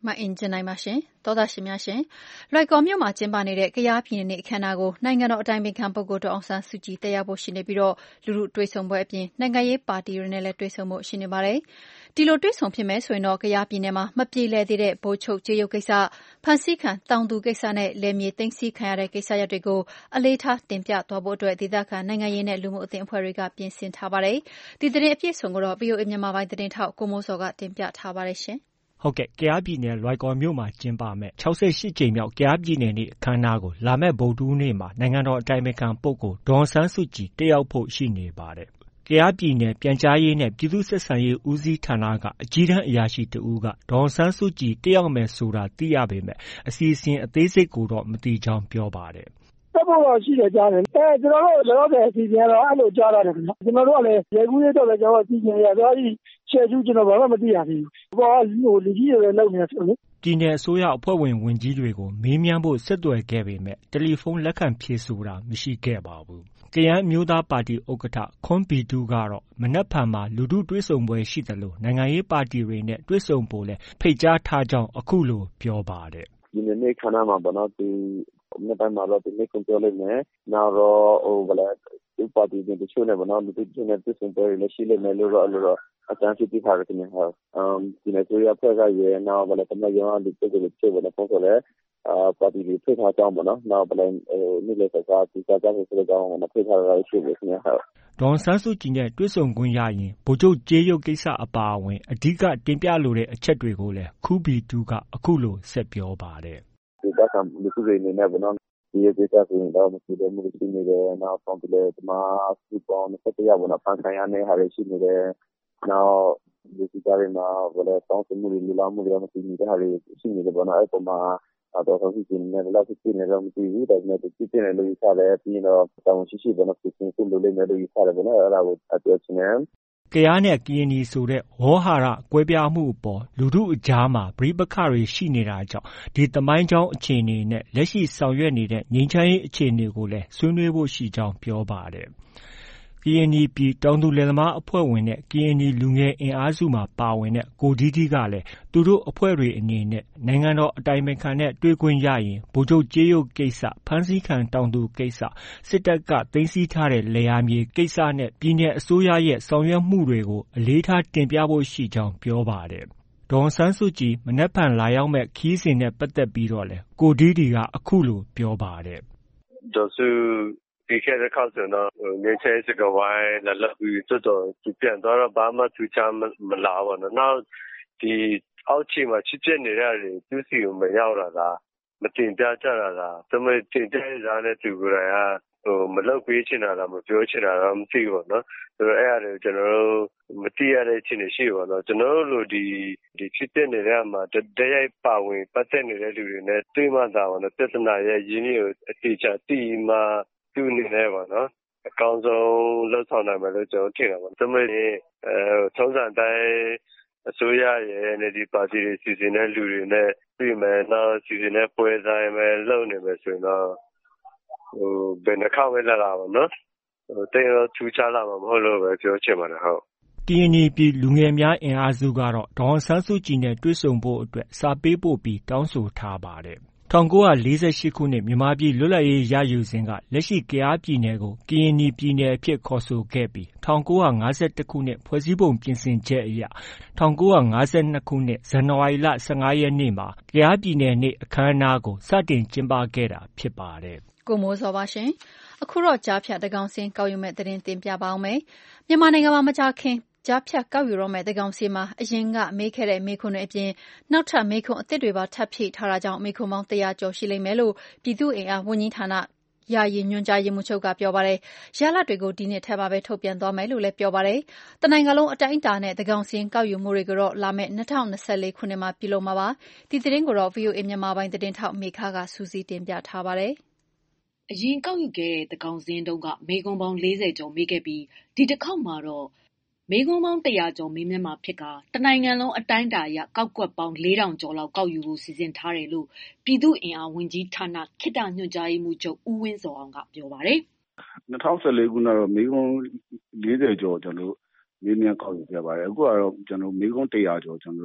မအင်ဂျင်နိုင်ပါရှင်သောသားရှင်များရှင်လွိုက်ကော်မြို့မှာကျင်းပနေတဲ့ကရားပြည်နယ်နေ့အခမ်းအနားကိုနိုင်ငံတော်အတိုင်ပင်ခံပုဂ္ဂိုလ်ဒေါ်အောင်ဆန်းစုကြည်တက်ရောက်ဖို့ရှိနေပြီးတော့လူထုတွေ့ဆုံပွဲအပြင်နိုင်ငံရေးပါတီတွေနဲ့လည်းတွေ့ဆုံဖို့ရှိနေပါတယ်ဒီလိုတွေ့ဆုံဖြစ်မယ်ဆိုရင်တော့ကရားပြည်နယ်မှာမပြေလည်သေးတဲ့ဗိုလ်ချုပ်ကြေးရုပ်ကိစ္စဖန်ဆီးခံတောင်သူကိစ္စနဲ့လယ်မြေသိမ်းဆည်းခံရတဲ့ကိစ္စရပ်တွေကိုအလေးထားတင်ပြသွားဖို့အတွက်ဒေသခံနိုင်ငံရေးနဲ့လူမှုအသင်းအဖွဲ့တွေကပြင်ဆင်ထားပါတယ်ဒီသတင်းအပြည့်အစုံကိုတော့ ဗွီအိုအေ မြန်မာပိုင်းသတင်းထောက်ကိုမိုးစောကတင်ပြထားပါတယ်ရှင်ဟုတ်ကဲ့ကယားပြည်နယ်လွိုင်ကော်မြို့မှာကျင်းပမဲ့၆၈ကြိမ်မြောက်ကယားပြည်နယ်နေ့အခမ်းအနားကိုလာမဲ့ဗုဒ္ဓဟူးနေ့မှာနိုင်ငံတော်အတိုင်ပင်ခံပုဂ္ဂိုလ်ဒေါ်အောင်ဆန်းစုကြည်တက်ရောက်ဖို့ရှိနေပါတယ်။ကယားပြည်နယ်ပြန်ကြားရေးနဲ့ပြည်သူ့ဆက်ဆံရေးဦးစီးဌာနကအကြီးတန်းအရာရှိတဦးကဒေါ်အောင်ဆန်းစုကြည်တက်ရောက်မယ်ဆိုတာသိရပေမဲ့အစီအစဉ်အသေးစိတ်ကိုတော့မသိကြောင်းပြောပါတယ်။တက်ဖို့တော့ရှိတယ်ကြားတယ်။အဲကျွန်တော်တို့လောလောဆယ်အစီအစဉ်ကတော့အဲ့လိုကြားရတယ်ခင်ဗျ။ကျွန်တော်တို့ကလည်းရေကူးရေးတော့လည်းကျွန်တော်အစီအစဉ်ရသွားပြီရှယ်ကျူးကျွန်တော်ဘာမှမသိရသေးဘူး။ဘောဟိုလူကြီးတွေလည်းလုပ်နေတယ်ဆိုလို့ပြည်နယ်အစိုးရအဖွဲ့ဝင်ဝန်ကြီးတွေကိုမေးမြန်းဖို့ဆက်သွယ်ခဲ့ပေမဲ့တယ်လီဖုန်းလက်ခံဖြေဆိုတာမရှိခဲ့ပါဘူး။ကယန်းမျိုးသားပါတီဥက္ကဋ္ဌခွန်ဘီတူကတော့မနက်ဖြန်မှာလူထုတွေ့ဆုံပွဲရှိတယ်လို့နိုင်ငံရေးပါတီတွေနဲ့တွေ့ဆုံဖို့လဲဖိတ်ကြားထားကြောင်းအခုလိုပြောပါတယ်။ဒီနေ့ခဏမှာပေါ့နော်ဒီမနေ့ပိုင်းမှာတော့ဒီနေ့ကွန်ပြောလိုက်မယ်။နောက်တော့ဟိုဗလာဒီပါတီတွေတချို့နဲ့ပေါ့နော်လူထုတွေနဲ့တွေ့ဆုံပွဲတွေလည်းရှိလိမ့်မယ်လို့တော့အဲ့လိုတော့အတန်းဖြစ်ပြီးထားတယ်ခင်ဗျာ။အမ်ဒီနေ့ဆိုရဖွဲ့ကရဲနောက်ဗလာတမယောလူတွေတွေချို့ဗလာပုံစံလဲအာပါတီတွေဖိတ်ထားကြောင်းပေါ့နော်နောက်ဗလာဟိုနေ့လေကစားဒီကစားဆိုတဲ့ကြောင်းကိုဖိတ်ထားရရှိတယ်ခင်ဗျာ။ဒေါ်ဆန်းစုကြည်နဲ့တွေ့ဆုံခွင့်ရရင်ဗိုလ်ချုပ်ကြေးရုပ်ကိစ္စအပါအဝင်အဓိကတင်ပြလိုတဲ့အချက်တွေကိုလည်းခူးဘီတူကအခုလိုဆက်ပြောပါတယ်။ဒီကကလူထုတွေနေနဲ့ပေါ့နော်ဒီကိစ္စဆိုရင်တော့မရှိတဲ့မှုတွေရှိနေတယ်နောက်ပေါင်းတယ်ဒီမှာစုပေါင်းနှစ်တရားပေါ့နော်ဖန်ခံရတဲ့ဟာတွေရှိနေတယ်နောက်ဒီကိစ္စတွေမှာဘယ်လိုတောင်းဆိုမှုတွေလူလာမှုတွေမရှိနေတဲ့ဟာတွေရှိနေတယ်ပေါ့နော်အဲ့ပုံမှာတော့ဆိုစီနေလည်းလောက်ဖြစ်နေတော့မသိဘူးဒါပေမဲ့ဖြစ်နေလို့ရပါတယ်ပြီးတော့တောင်းရှိရှိပေါ့နော်ဖြစ်နေခုလိုလေးနဲ့လို့ရပါတယ်ပေါ့နော်အဲ့ဒါကိုအပြောချင်တယ်ကယားနဲ့ကရင်နီဆိုတဲ့ဝေါဟာရကွဲပြားမှုအပေါ်လူထုအကြားမှာပြိပခတွေရှိနေတာကြောင့်ဒီသမိုင်းကြောင်းအခြေအနေနဲ့လက်ရှိဆောင်ရွက်နေတဲ့ငြိမ်းချမ်းရေးအခြေအနေကိုလည်းဆွေးနွေးဖို့ရှိကြောင်းပြောပါတယ်။ကရင်နီပြည်တောင်သူလယ်သမားအဖွဲ့ဝင်နဲ့ကရင်နီလူငယ်အင်အားစုမှာပါဝင်တဲ့ကိုဒီဒီကလည်းသူတို့အဖွဲ့တွေအနေနဲ့နိုင်ငံတော်အတိုင်ပင်ခံနဲ့တွေ့ခွင့်ရရင်ဗိုလ်ချုပ်ကြေးရုပ်ကိစ္စဖမ်းဆီးခံတောင်သူကိစ္စစစ်တပ်ကသိမ်းဆည်းထားတဲ့လယ်ယာမြေကိစ္စနဲ့ပြည်내အစိုးရရဲ့ဆောင်ရွက်မှုတွေကိုအလေးထားတင်ပြဖို့ရှိကြောင်းပြောပါတယ်။ဒေါ်ဆန်းစုကြည်မနက်ဖြန်လာရောက်မဲ့ခီးစဉ်နဲ့ပတ်သက်ပြီးတော့လေကိုဒီဒီကအခုလိုပြောပါတယ်။ဒေါ်စုဒီခဲ့တဲ့ခေါက်ဆိုတော့ငင်းချဲစကဝိုင်းလာလာပြီးတော်တော်သူပြန်တော့ဘာမှသူချမလာဘူးနော်နောက်ဒီအောက်ခြေမှာချစ်ချက်နေရတယ်သူစီကိုမရောက်လာတာမတင်ပြကြတာလားသူမတင်ပြရတဲ့သူကိုယ်တိုင်ကဟိုမလောက်ပေးချင်တာလားမပြောချင်တာလားမသိဘူးနော်ဆိုတော့အဲ့အရာတွေကျွန်တော်တို့မသိရတဲ့ချင်းတွေရှိပါတော့ကျွန်တော်တို့လိုဒီဒီချစ်တဲ့နေတဲ့မှာတရိုက်ပါဝင်ပတ်သက်နေတဲ့လူတွေနဲ့တွေ့မှသာပါတော့ပြဿနာရဲ့ရင်းနှီးကိုအတိအကျသိမှသူ့အနေနဲ့ပေါ့နော်အကောင်းဆုံးလှုပ်ဆောင်နိုင်မယ်လို့ကျွန်တော်ထင်တာပေါ့ဒါပေမဲ့အဲထုံးစံတိုင်းအစိုးရရဲ့နေဒီပါတီစီစဉ်တဲ့လူတွေနဲ့ပြည်မယ်တော့စီစဉ်တဲ့ပွဲတိုင်းပဲလုပ်နေမယ်ဆိုရင်တော့ဟိုဘယ်နှခါပဲလာလာပါနော်ဟိုတင်းတော့ထူးခြားလာမှာမဟုတ်လို့ပဲပြောချင်ပါတယ်ဟုတ်ကရင်နီပြည်လူငယ်များအင်အားစုကတော့ဒေါ်ဆန်းစုကြည်နဲ့တွေ့ဆုံဖို့အတွက်စာပေးပို့ပြီးတောင်းဆိုထားပါတယ်။၁၉၄၈ခုနှစ်မြန်မာပြည်လွတ်လပ်ရေးရယူစဉ်ကလက်ရှိကယားပြည်နယ်ကိုကရင်နီပြည်နယ်အဖြစ်ခေါ်ဆိုခဲ့ပြီး၁၉၅၁ခုနှစ်ဖွဲ့စည်းပုံပြင်ဆင်ချက်အရ၁၉၅၂ခုနှစ်ဇန်နဝါရီလ၁၅ရက်နေ့မှာကယားပြည်နယ်နေ့အခမ်းအနားကိုစတင်ကျင်းပခဲ့တာဖြစ်ပါတယ်။ကိုမိုးစောပါရှင်။အခုတော့ကြားဖြတ်တကောင်စင်ကောက်ယူမဲ့သတင်းတင်ပြပါအောင်မယ်။မြန်မာနိုင်ငံမှာမကြာခင်ကြားဖြတ်ကောက်ယူတော့မဲ့တကောင်စီမှာအရင်ကမေးခဲ့တဲ့မေးခွန်းတွေအပြင်နောက်ထပ်မေးခွန်းအသစ်တွေပါထပ်ဖြည့်ထားတာကြောင့်မေးခွန်းပေါင်းတရာကျော်ရှိလိမ့်မယ်လို့ပြည်သူ့အင်အားဝန်ကြီးဌာနယာယီညွှန်ကြားရေးမှူးချုပ်ကပြောပါတယ်။ရလဒ်တွေကိုဒီနှစ်ထဲမှာပဲထုတ်ပြန်သွားမယ်လို့လည်းပြောပါတယ်။တနိုင်ငံလုံးအတိုင်းအတာနဲ့တကောင်စင်ကောက်ယူမှုတွေကိုတော့လာမယ့်၂၀၂၄ခုနှစ်မှာပြုလုပ်မှာပါ။ဒီသတင်းကိုတော့ ဗွီအိုအေ မြန်မာပိုင်းသတင်းထောက်မေခကစူးစီးတင်ပြထားပါတယ်။အရင်ကောက်ယူခဲ့တဲ့တကောင်စင်တုန်းကမေးခွန်းပေါင်း၄၀ကျော်မေးခဲ့ပြီးဒီတစ်ခေါက်မှာတော့မေးခွန်းပေါင်းတရာကျော်မေးမြန်းမှာဖြစ်ကာတနိုင်ငံလုံးအတိုင်းအတာအရကောက်ကွက်ပေါင်းလေးထောင်ကျော်လောက်ကောက်ယူဖို့စီစဉ်ထားတယ်လို့ပြည်သူ့အင်အားဝန်ကြီးဌာနခေတ္တညွှန်ကြားရေးမှူးချုပ်ဦးဝင်းစောအောင်ကပြောပါတယ်။၂၀၁၄ခုနှစ်တော့မေးခွန်း၄၀ကျော်ကျွန်တော်မေးမြန်းကောက်ယူခဲ့ပါတယ်။အခုကတော့ကျွန်တော်မေးခွန်းတရာကျော်ကျွန်တော်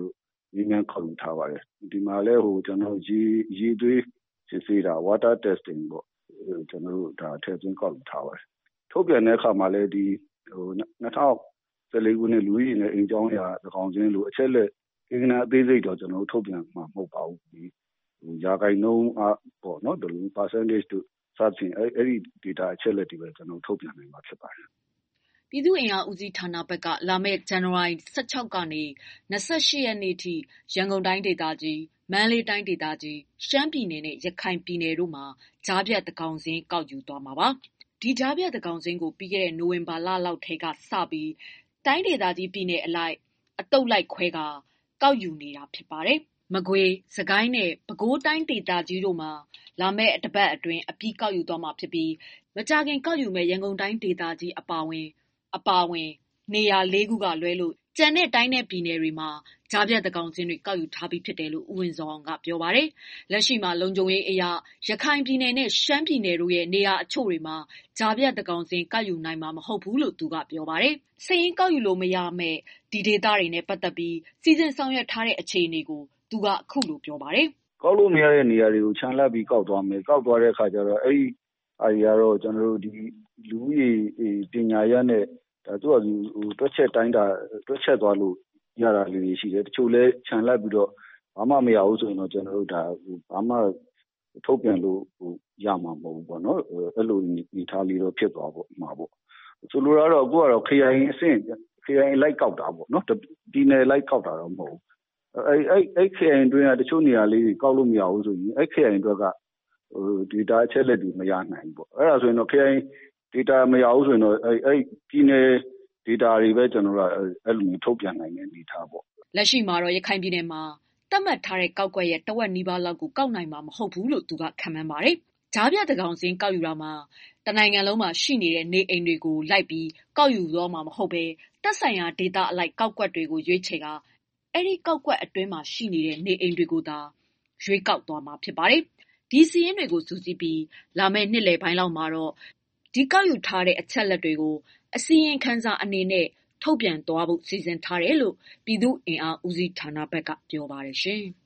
မေးမြန်းကောက်ယူထားပါတယ်ဒီမှာလည်းဟိုကျွန်တော်ရေရေသွေးစစ်ဆေးတာ water testing ပေါ့ကျွန်တော်တို့ဒါထည့်သွင်းကောက်ယူထားပါတယ်ထုတ်ပြန်တဲ့အခါမှာလည်းဒီဟိုနှစ်ထောင်ဆယ်လေးခုနှစ်လူကြီးနဲ့အိမ်ကျောင်းရာသကောင်စင်းလိုအချက်လက်ကိန်းဂဏအသေးစိတ်တော့ကျွန်တော်တို့ထုတ်ပြန်မှာမဟုတ်ပါဘူးဒီဟိုရာခိုင်နှုန်းအပေါ့နော်ဒီလို percentage တို့စသဖြင့်အဲ့ဒီ data အချက်လက်တွေပဲကျွန်တော်ထုတ်ပြန်နိုင်မှာဖြစ်ပါတယ်ပြည်သူ့အင်အားဦးစီးဌာနဘက်ကလာမယ့်ဇန်နဝါရီလ十၆ကနေ၂၈ရက်နေ့ထိရန်ကုန်တိုင်းဒေသကြီးမန္တလေးတိုင်းဒေသကြီးရှမ်းပြည်နယ်နဲ့ရခိုင်ပြည်နယ်တို့မှာကြားဖြတ်သကောင်စင်းကောက်ယူသွားမှာပါဒီကြားဖြတ်သကောင်စင်းကိုပြီးခဲ့တဲ့နိုဝင်ဘာလလောက်ထဲကစပြီးတိုင်းဒေသကြီးပြည်နယ်အလိုက်အတုပ်လိုက်ခွဲကကောက်ယူနေတာဖြစ်ပါတယ်မကွေးစကိုင်းနဲ့ပဲခူးတိုင်းဒေသကြီးတို့မှာလာမယ့်တပတ်အတွင်းအပြီးကောက်ယူသွားမှာဖြစ်ပြီးမကြာခင်ကောက်ယူမဲ့ရန်ကုန်တိုင်းဒေသကြီးအပါအဝင်အပါအဝင်နေရာလေးခုကလွဲလို့ကျန်တဲ့တိုင်းနဲ့ပြည်နယ်တွေမှာကြားဖြတ်သကောင်စင်းတွေကောက်ယူထားပြီးဖြစ်တယ်လို့ဦးဝင်းစောအောင်ကပြောပါတယ်။လက်ရှိမှာလုံခြုံရေးအရာရခိုင်ပြည်နယ်နဲ့ရှမ်းပြည်နယ်တို့ရဲ့နေရာအချို့တွေမှာကြားဖြတ်သကောင်စင်းကောက်ယူနိုင်မှာမဟုတ်ဘူးလို့သူကပြောပါတယ်။စည်ရင်ကောက်ယူလို့မရမဲ့ဒီဒေသတွေနဲ့ပတ်သက်ပြီးစီစဉ်ဆောင်ရွက်ထားတဲ့အခြေအနေကိုသူကအခုလိုပြောပါတယ်။ကောက်လို့မရတဲ့နေရာတွေကိုခြံလှပ်ပြီးကောက်သွားမယ်။ကောက်သွားတဲ့အခါကျတော့အဲ့ဒီအရာတော့ကျွန်တော်တို့ဒီလူကြီးပညာရပ်နဲ့ဒါသူကဟိုတွက်ချက်တိုင်းတာတွက်ချက်သွားလို့ရတာလေးတွေရှိတယ်တချို့လဲခြံလိုက်ပြီးတော့ဘာမှမရဘူးဆိုရင်တော့ကျွန်တော်တို့ဒါဟိုဘာမှထုတ်ပြန်လို့ဟိုရမှာမဟုတ်ဘူးပေါ့နော်အဲ့လိုနေထားလေးတော့ဖြစ်သွားပေါ့မှာပေါ့ဆိုလိုတာတော့အခုကတော့ K I A အဆင့် K I A လိုက်ကောက်တာပေါ့နော်ဒီနယ်လိုက်ကောက်တာတော့မဟုတ်ဘူးအဲ့အဲ့အဲ့ K I A တွင်းကတချို့နေရာလေးတွေကောက်လို့မရဘူးဆိုရင်အဲ့ K I A အတွက်ကဟို data အချက်လက်တွေမရနိုင်ဘူးပေါ့အဲ့ဒါဆိုရင်တော့ K I A data မရဘူးဆိုရင်တော့အဲ့အဲ့ပြည်နယ် data တွေပဲကျွန်တော်တို့အဲ့လိုမျိုးထုတ်ပြန်နိုင်တဲ့အနေထားပေါ့လက်ရှိမှာတော့ရခိုင်ပြည်နယ်မှာတတ်မှတ်ထားတဲ့ကောက်ကွက်ရဲ့တဝက်နီးပါးလောက်ကိုကောက်နိုင်မှာမဟုတ်ဘူးလို့သူကခန့်မှန်းပါတယ်ကြားဖြတ်သကောင်စင်းကောက်ယူတာမှာတနိုင်ငံလုံးမှာရှိနေတဲ့နေအိမ်တွေကိုလိုက်ပြီးကောက်ယူတော့မှာမဟုတ်ပဲတက်ဆိုင်ရာဒေတာအလိုက်ကောက်ကွက်တွေကိုရွေးချယ်ကအဲ့ဒီကောက်ကွက်အတွင်းမှာရှိနေတဲ့နေအိမ်တွေကိုသာရွေးကောက်သွားမှာဖြစ်ပါတယ်ဒီစီးရင်တွေကိုစူးစီးပြီးလာမယ့်နှစ်လယ်ပိုင်းလောက်မှာတော့ဒီကောက်ယူထားတဲ့အချက်လက်တွေကိုအစီရင်ခံစာအနေနဲ့ထုတ်ပြန်သွားဖို့စီစဉ်ထားတယ်လို့ပြည်သူ့အင်အားဦးစီးဌာနဘက်ကပြောပါတယ်ရှင်။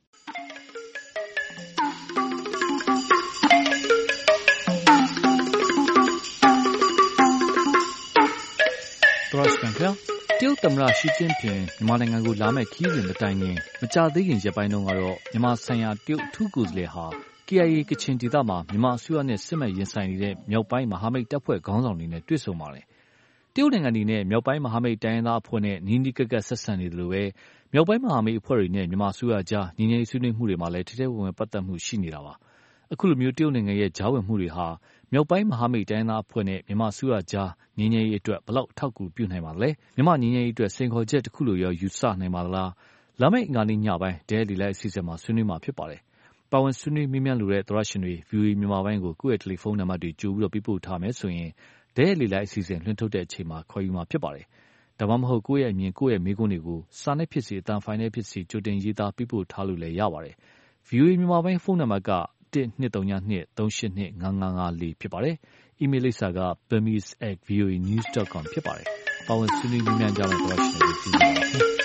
သောရစကန်ဗျာတရုတ်သမ္မတရှီကျင်းပင်မြန်မာနိုင်ငံကိုလာမဲ့ခီးစဉ်မတိုင်ခင်မကြသေးခင်ရက်ပိုင်းတုန်းကတော့မြန်မာဆိုင်ရာတရုတ်အထူးကိုယ်စားလှယ်ဟာ K I A ကချင်ဒေသမှာမြန်မာအစိုးရနဲ့စစ်မှန်ရင်ဆိုင်နေတဲ့မြောက်ပိုင်းမဟာမိတ်တပ်ဖွဲ့ခေါင်းဆောင်တွေနဲ့တွေ့ဆုံပါတယ်။တရုတ်နိုင်ငံအနေနဲ့မြောက်ပိုင်းမဟာမိတ်တိုင်းရင်းသားအဖွဲ့နဲ့နီးနီးကပ်ကပ်ဆက်ဆံနေတယ်လို့ပဲမြောက်ပိုင်းမဟာမိတ်အဖွဲ့တွေနဲ့မြန်မာအစိုးရကြားညီငယ်ဆွေးနွေးမှုတွေမှာလည်းထဲထဲဝင်ဝင်ပတ်သက်မှုရှိနေတာပါ။အခုလိုမျိုးတရုတ်နိုင်ငံရဲ့ကြားဝင်မှုတွေဟာမြောက်ပိုင်းမဟာမိတ်တိုင်းရင်းသားအဖွဲ့နဲ့မြန်မာအစိုးရကြားညီငယ်ရေးအတွက်ဘလောက်ထောက်ကူပြုနိုင်ပါလဲ။မြန်မာညီငယ်ရေးအတွက်စိန်ခေါ်ချက်တစ်ခုလိုရောယူဆနိုင်ပါလား။လာမယ့်အင်္ဂါနေ့ညပိုင်းဒဲလီလိုက်အစီအစဉ်မှာဆွေးနွေးမှာဖြစ်ပါတယ်။ပါဝင်ဆွေးနွေးမြင်းမြန်းလိုတဲ့သရရှင်တွေ V O A မြန်မာပိုင်းကိုကိုယ့်ရဲ့တယ်လီဖုန်းနံပါတ်တွေကြိုပြီးတော့ပြပို့ထားမယ်ဆိုရင်ဒဲလီလိုက်အစီအစဉ်လွှင့်ထုတ်တဲ့အချိန်မှာခေါ်ယူမှာဖြစ်ပါတယ်။ဒါမှမဟုတ်ကိုယ့်ရဲ့အမြင်ကိုယ့်ရဲ့မေးခွန်းတွေကိုစာနဲ့ဖြစ်စေအတန်ဖိုင်နဲ့ဖြစ်စေကြိုတင်ရေးသားပြပို့ထားလို့လည်းရပါတယ်။ V O A မြန်မာပိုင်းဖုန်းနံပါတ်ကone two three two three eight two five five fourဖြစ်ပါတယ်။ အီးမေးလ်လိပ်စာက burmese at voanews dot com ဖြစ်ပါတယ်။ပါဝင်ဆွေးနွေးမြင်းမြန်းကြမယ့်သရရှင်တွေကျေးဇူးပါရှင်။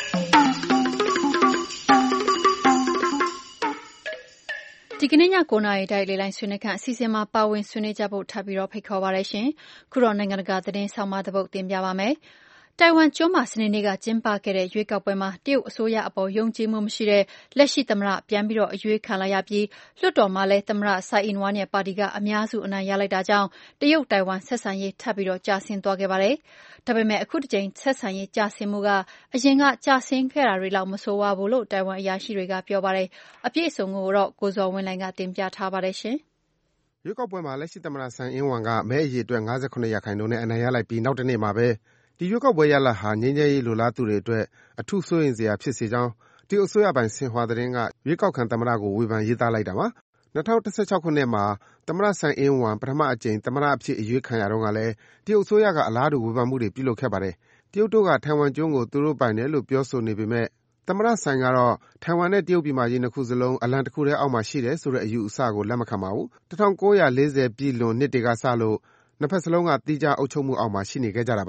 ဒီကနေ့ည9နာရီတိုက်လေလိုင်းဆွေးနွေးခန့်အစီအစဉ်မှာပါဝင်ဆွေးနွေးကြဖို့ထပ်ပြီးတော့ဖိတ်ခေါ်ပါရရှင်။ခုတော့နိုင်ငံတကာသတင်းဆောင်မသပုတ်တင်ပြပါမယ်။တိုင်ဝမ်ကျွန်းမှာစနေနေ့ကကျင်းပခဲ့တဲ့ရွေးကောက်ပွဲမှာတရုတ်အစိုးရအပေါ်ယုံကြည်မှုမရှိတဲ့လက်ရှိသမ္မတပြန်ပြီးတော့အရွေးခံလိုက်ရပြီးလွှတ်တော်မှာလည်းသမ္မတဆိုင်အင်ဝမ်ရဲ့ပါတီကအများစုအနိုင်ရလိုက်တာကြောင့်တရုတ်တိုင်ဝမ်ဆက်ဆံရေးထပ်ပြီးတော့ကျဆင်းသွားခဲ့ပါတယ်။ဒါပေမဲ့အခုတစ်ကြိမ်ဆက်ဆံရေးကျဆင်းမှုကအရင်ကကျဆင်းခဲ့တာတွေလောက်မဆိုးဝါးဘူးလို့တိုင်ဝမ်အရာရှိတွေကပြောပါတယ်။အပြည့်အစုံကိုတော့ကိုဇော်ဝင်းလိုင်ကတင်ပြထားပါတယ်ရှင်။ရွေးကောက်ပွဲမှာလက်ရှိသမ္မတဆိုင်အင်ဝမ်ကမဲအရေအတွက်၅၇ရာခိုင်နှုန်းနဲ့အနိုင်ရလိုက်ပြီးနောက်တစ်နေ့မှာပဲဒီရွေးကောက်ပွဲရလဒ်ဟာငြိမ်းချမ်းရေးလိုလားသူတွေအတွက်အထူးစိုးရိမ်စရာဖြစ်စေကြောင်းတရုတ်အစိုးရပိုင်ဆင်ဟွာသတင်းကရွေးကောက်ခံသမ္မတကိုဝေဖန်ရေးသားလိုက်တာပါ။၂၀၁၆ခုနှစ်မှာသမ္မတဆိုင်အင်ဝမ်ပထမအကြိမ်သမ္မတအဖြစ်အရွေးခံရတုန်းကလည်းတရုတ်အစိုးရကအလားတူဝေဖန်မှုတွေပြုလုပ်ခဲ့ပါတယ်။တရုတ်တို့ကထိုင်ဝမ်ကျွန်းကိုသူတို့ပိုင်တယ်လို့ပြောဆိုနေပေမဲ့သမ္မတဆိုင်ကတော့ထိုင်ဝမ်နဲ့တရုတ်ပြည်မကြီးနှစ်ခုစလုံးအလံတစ်ခုတည်းအောက်မှာရှိတယ်ဆိုတဲ့အယူအဆကိုလက်မခံပါဘူး။၁၉၄၀ပြည့်လွန်နှစ်တွေကစလို့နှစ်ဖက်စလုံးကသီးခြားအုပ်ချုပ်မှုအောက်မှာရှိနေခဲ့ကြတာပါ။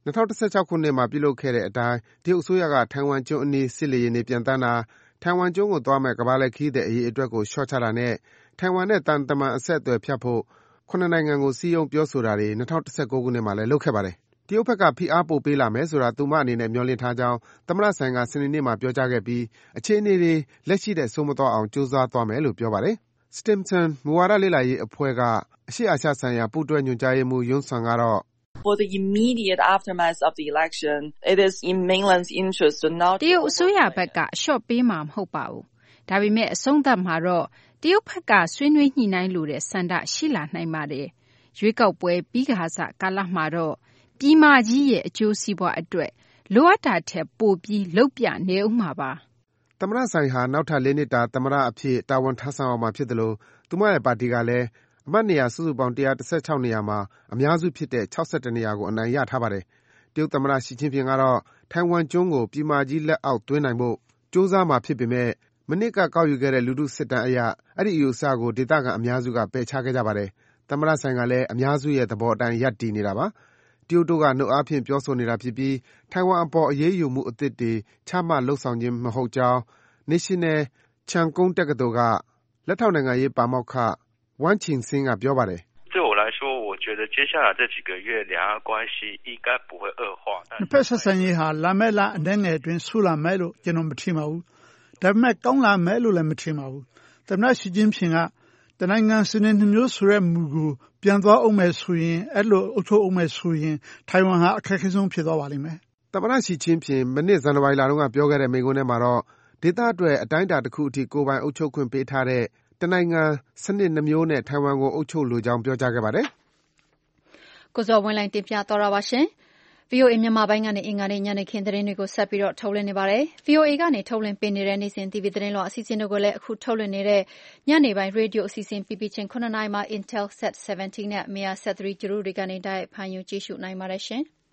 ၂၀၁၆ ခုနှစ်မှာပြုလုပ်ခဲ့တဲ့အတိုင်းတရုတ်အစိုးရကထိုင်ဝမ်ကျွန်းအနီးစစ်လေယာဉ်တွေပြန်တန်းတာထိုင်ဝမ်ကျွန်းကိုသွားမဲ့ကမ္ဘာလှည့်ခရီးသည်အရေးအတွက်ကိုလျှော့ချတာနဲ့ထိုင်ဝမ်နဲ့တန်တမန်အဆက်အသွယ်ဖြတ်ဖို့ခုနှစ်နိုင်ငံကိုစည်းရုံးပြောဆိုတာတွေ၂၀၁၉ ခုနှစ်မှာလည်းလုပ်ခဲ့ပါတယ်။တရုတ်ဘက်ကဖိအားပိုပေးလာမယ်ဆိုတာသူမအနေနဲ့မျှော်လင့်ထားကြောင်းသမ္မတဆိုင်ကစနေနေ့မှာပြောကြားခဲ့ပြီးအခြေအနေတွေလက်ရှိတဲ့ဆိုးမသွားအောင်ကြိုးစားသွားမယ်လို့ပြောပါတယ်။ Stimson မူဝါဒလေ့လာရေးအဖွဲ့ကအရှေ့အာရှဆိုင်ရာပူးတွဲညွှန်ကြားရေးမှူး Yun Sun ကတော့ For the immediate aftermath of the election, it is in mainland's interest to not တရုတ်အစိုးရဘက်ကအလျှော့ပေးမှာမဟုတ်ပါဘူး။ဒါပေမဲ့အဆုံးသတ်မှာတော့တရုတ်ဘက်ကဆွေးနွေးညှိနှိုင်းလိုတဲ့ဆန္ဒရှိလာနိုင်ပါတယ်။ရွေးကောက်ပွဲပြီးခါစကာလမှာတော့ပြည်မကြီးရဲ့အကျိုးစီးပွားအတွက်လိုအပ်တာထက်ပိုပြီးလုပ်ပြနေဦးမှာပါ။သမ္မတဆိုင်ဟာနောက်ထပ်လေးနှစ်တာသမ္မတအဖြစ်တာဝန်ထမ်းဆောင်အောင်မှာဖြစ်တယ်လို့သူမရဲ့ပါတီကလည်းအမတ်နေရာစုစုပေါင်းone hundred thirteenနေရာမှာအများစုဖြစ်တဲ့sixty-oneနေရာကိုအနိုင်ရထားပါတယ်။တရုတ်သမ္မတရှီကျင်းဖျင်ကတော့ထိုင်ဝမ်ကျွန်းကိုပြည်မကြီးလက်အောက်သွင်းနိုင်ဖို့ကြိုးစားမှာဖြစ်ပေမဲ့မနှစ်ကကောက်ယူခဲ့တဲ့လူထုစစ်တမ်းအရအဲ့ဒီအယူအဆကိုဒေသခံအများစုကပယ်ချခဲ့ကြပါတယ်။သမ္မတဆိုင်ကလည်းအများစုရဲ့သဘောအတိုင်းရပ်တည်နေတာပါ။တရုတ်တို့ကနှုတ်အားဖြင့်ပြောဆိုနေတာဖြစ်ပြီးထိုင်ဝမ်အပေါ်အရေးယူမှုအသစ်တွေချမှတ်လုပ်ဆောင်ခြင်းမဟုတ်ကြောင်း National Cheng Kung တက္ကသိုလ်ကလက်ထောက်နိုင်ငံရေးပါမောက္ခWang Qingxin ကပြောပါတယ်对我来说我觉得接下来这几个月两岸关系应该不会恶化နှစ်ဖက်ဆက်ဆံရေးဟာလာမဲ့လအနည်းငယ်အတွင်းဆူလာမယ်လို့ကျွန်တော်မထင်ပါဘူးဒါပေမဲ့ကောင်းလာမယ်လို့လည်းမထင်ပါဘူးသမ္မတရှီကျင်းဖျင်ကတနိုင်ငံစနစ်နှမျိုးဆိုတဲ့မူကိုပြန်သွားအောင်မယ်ဆိုရင်အဲ့လိုအုပ်ချုပ်အောင်မယ်ဆိုရင်ထိုင်ဝမ်ဟာအခက်အခဲဆုံးဖြစ်သွားပါလိမ့်မယ်သမ္မတရှီကျင်းဖျင်မနှစ်ဇန်နဝါရီလတုန်းကပြောခဲ့တဲ့မိန့်ခွန်းထဲမှာတော့ဒေသအတွက်အတိုင်းအတာတစ်ခုအထိကိုယ်ပိုင်အုပ်ချုပ်ခွင့်ပေးထားတဲ့တနိုင်ငံစနစ်နှမျိုးနဲ့ထိုင်ဝမ်ကိုအုပ်ချုပ်လိုကြောင်းပြောကြားခဲ့ပါတယ်။ကိုဇော်ဝင်းလိုင်းတင်ပြသွားတာပါရှင်။ဗွီအိုအေမြန်မာပိုင်းကနေအင်္ဂါနေ့ညနေခင်းသတင်းတွေကိုဆက်ပြီးတော့ထုတ်လွှင့်နေပါတယ်။ ဗွီအိုအေကနေထုတ်လွှင့်ပေးနေတဲ့နေ့စဉ် တီဗီ သတင်းလွှာအစီအစဉ်တွေကိုလည်းအခုထုတ်လွှင့်နေတဲ့ညနေပိုင်းရေဒီယိုအစီအစဉ် ပီပီချင်းခုနှစ်နာရီမှာ Intelsat seventeen နဲ့ Mersat three ဂြိုဟ်တုတွေကနေတိုက်ရိုက်ဖမ်းယူကြည့်ရှုနိုင်ပါတယ်ရှင်။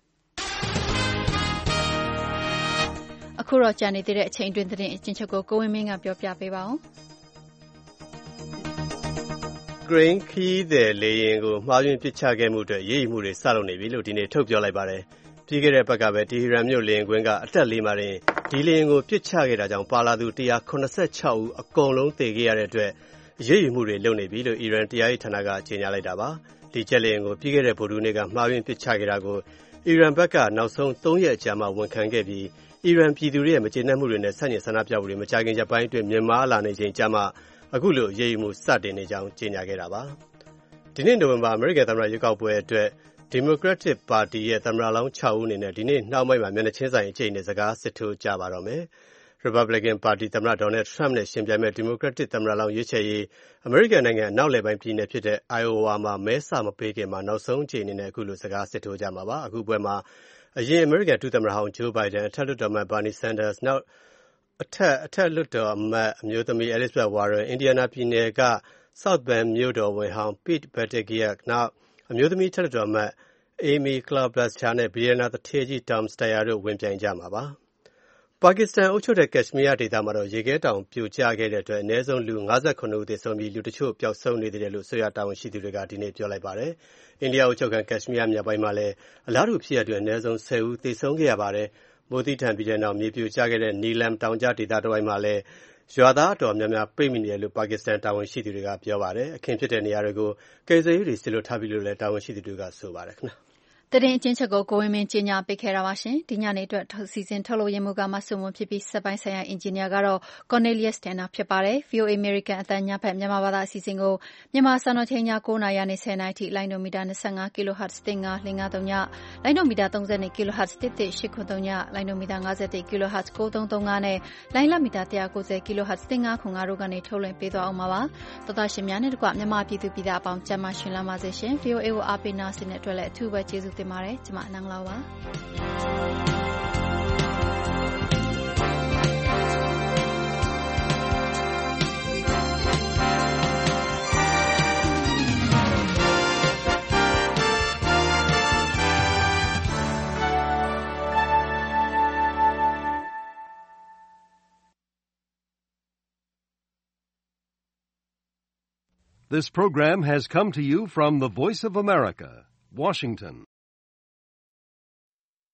အခုတော့ကြာနေသေးတဲ့အချိန်အတွင်းသတင်းအကျဉ်းချုပ်ကိုကိုဝင်းမင်းကပြောပြပေးပါဦး။ Ukraine ခရီးသည်လေယာဉ်ကိုမှားယွင်းပစ်ချခဲ့မှုအတွက်ရေးယူမှုတွေစလုပ်နေပြီလို့ဒီနေ့ထုတ်ပြောလိုက်ပါတယ်။ပြီးခဲ့တဲ့ဘက်ကပဲတီဟီရန်မြို့လေယာဉ်ကွင်းကအတက်လေးမှာတင်ဒီလေယာဉ်ကိုပစ်ချခဲ့တာကြောင့်ပါလာသူone hundred seventy-sixဦးအကုန်လုံးသေခဲ့ရတဲ့အတွက်ရေးယူမှုတွေလုပ်နေပြီလို့အီရန်တရားရေးဌာနကကြေညာလိုက်တာပါ။ဒီချက်လေယာဉ်ကိုပြီးခဲ့တဲ့ဗုဒ္ဓဟူးနေ့ကမှားယွင်းပစ်ချခဲ့တာကိုအီရန်ဘက်ကနောက်ဆုံးသုံးရက်အကြာမှဝန်ခံခဲ့ပြီးအီရန်ပြည်သူတွေရဲ့မကျေနပ်မှုတွေနဲ့ဆန့်ကျင်ဆန္ဒပြမှုတွေမကြာခင်ရက်ပိုင်းအတွင်းမြင့်မားလာနေချိန်ကြာမှအခုလိုရေးယူမှုစတင်နေကြောင်းကြေညာခဲ့တာပါ။ဒီနေ့နိုဝင်ဘာအမေရိကန်သမ္မတရွေးကောက်ပွဲအတွက် Democratic Party ရဲ့သမ္မတလောင်းsixဦးအနေနဲ့ဒီနေ့နှောင်းပိုင်းမှာမျက်နှာချင်းဆိုင်အကျိတ်နဲ့စကားစစ်ထိုးကြပါတော့မယ်။ Republican Party သမ္မတ Donald Trump နဲ့ရှင်ပြိုင်မဲ့ Democratic သမ္မတလောင်းရွေးချယ်ရေးအမေရိကန်နိုင်ငံအနောက်လယ်ပိုင်းပြည်နယ်ဖြစ်တဲ့ Iowa မှာမဲစမပေးခင်မှာနောက်ဆုံးအကြိမ်အနေနဲ့အခုလိုစကားစစ်ထိုးကြမှာပါ။အခုပွဲမှာအရင်အမေရိကန်ဒုသမ္မတဟောင်း Joe Biden အထက်လွှတ်တော်အမတ် Bernie Sanders နောက်အထက်အထက်လွှတ်တော်အမတ်အမျိုးသမီး Elizabeth Warren, Indiana ပြည်နယ်က South Bend မြို့တော်ဝန်ဟောင်း Pete Buttigieg နောက်အမျိုးသမီးအထက်လွှတ်တော်အမတ် Amy Klobuchar နဲ့ ဘီလျံနာသူဌေးကြီး Tom Steyer တို့ဝင်ပြိုင်ကြမှာပါ။ပါကစ္စတန်အုပ်ချုပ်တဲ့ကက်ရှ်မီးယားဒေသမှာတော့ရေခဲတောင်ပြိုကျခဲ့တဲ့အတွက်အနည်းဆုံးလူfifty-nineဦးသေဆုံးပြီးလူတချို့ပျောက်ဆုံးနေသေးတယ်လို့အစိုးရတာဝန်ရှိသူတွေကဒီနေ့ပြောလိုက်ပါတယ်။အိန္ဒိယအုပ်ချုပ်ခံကက်ရှ်မီးယားမြောက်ပိုင်းမှာလည်းအလားတူဖြစ်ရပ်တွေအနည်းဆုံးtenဦးသေဆုံးခဲ့ရပါတယ်။မိုးသီးထန်ပြီးတဲ့နောက်မြေပြိုကျခဲ့တဲ့ Neelam တောင်ကြားဒေသတစ်ဝိုက်မှာလည်းရွာသားအတော်များများပိတ်မိနေတယ်လို့ပါကစ္စတန်တာဝန်ရှိသူတွေကပြောပါတယ်။အခင်းဖြစ်တဲ့နေရာတွေကိုကယ်ဆယ်ရေးတွေစေလွှတ်ထားပြီလို့လည်းတာဝန်ရှိသူတွေကဆိုပါတယ်ခင်ဗျာ။သတင်းအကျဉ်းချုပ်ကိုကိုဝင်းမင်းကြီးညာပေးခဲ့တာပါရှင်။ဒီညနေအတွက်စီစဉ်ထုတ်လို့ရမှုကမဆုမွန်ဖြစ်ပြီးစက်ပိုင်းဆိုင်ရာအင်ဂျင်နီယာကတော့ Cornelius Tanner ဖြစ်ပါတယ်။ ဗွီအိုအေ American အသံညဖက်မြန်မာဘာသာအစီအစဉ်ကိုမြန်မာစံတော်ချိန်ညnineနာရီကနေtenနာရီထိလိုင်းဒိုမီတာtwenty-five ကီလိုဟတ်ဇ်one five five threeညလိုင်းဒိုမီတာthirty-twoကီလိုဟတ်ဇ်one one eight eight threeညလိုင်းဒိုမီတာfifty-oneကီလိုဟတ်ဇ်nine three three fiveနဲ့လိုင်းလမီတာone ninetyကီလိုဟတ်ဇ်one five fiveတို့ကနေထုတ်လွှင့်ပေးသွားအောင်ပါပါ။သောသားရှင်များနဲ့တကွမြန်မာပြည်သူပြည်သားအပေါင်းကျန်းမာရှင်လန်းပါစေရှင်။ ဗွီအိုအေကိုအားပေးနာဆင်တဲ့အတွက်လည်းအထူးပဲကျေးဇူးတင်ပါတယ်။ကျွန်မနန်းလောပါ This program has come to you from the Voice of America, Washington.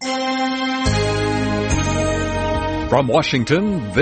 From Washington,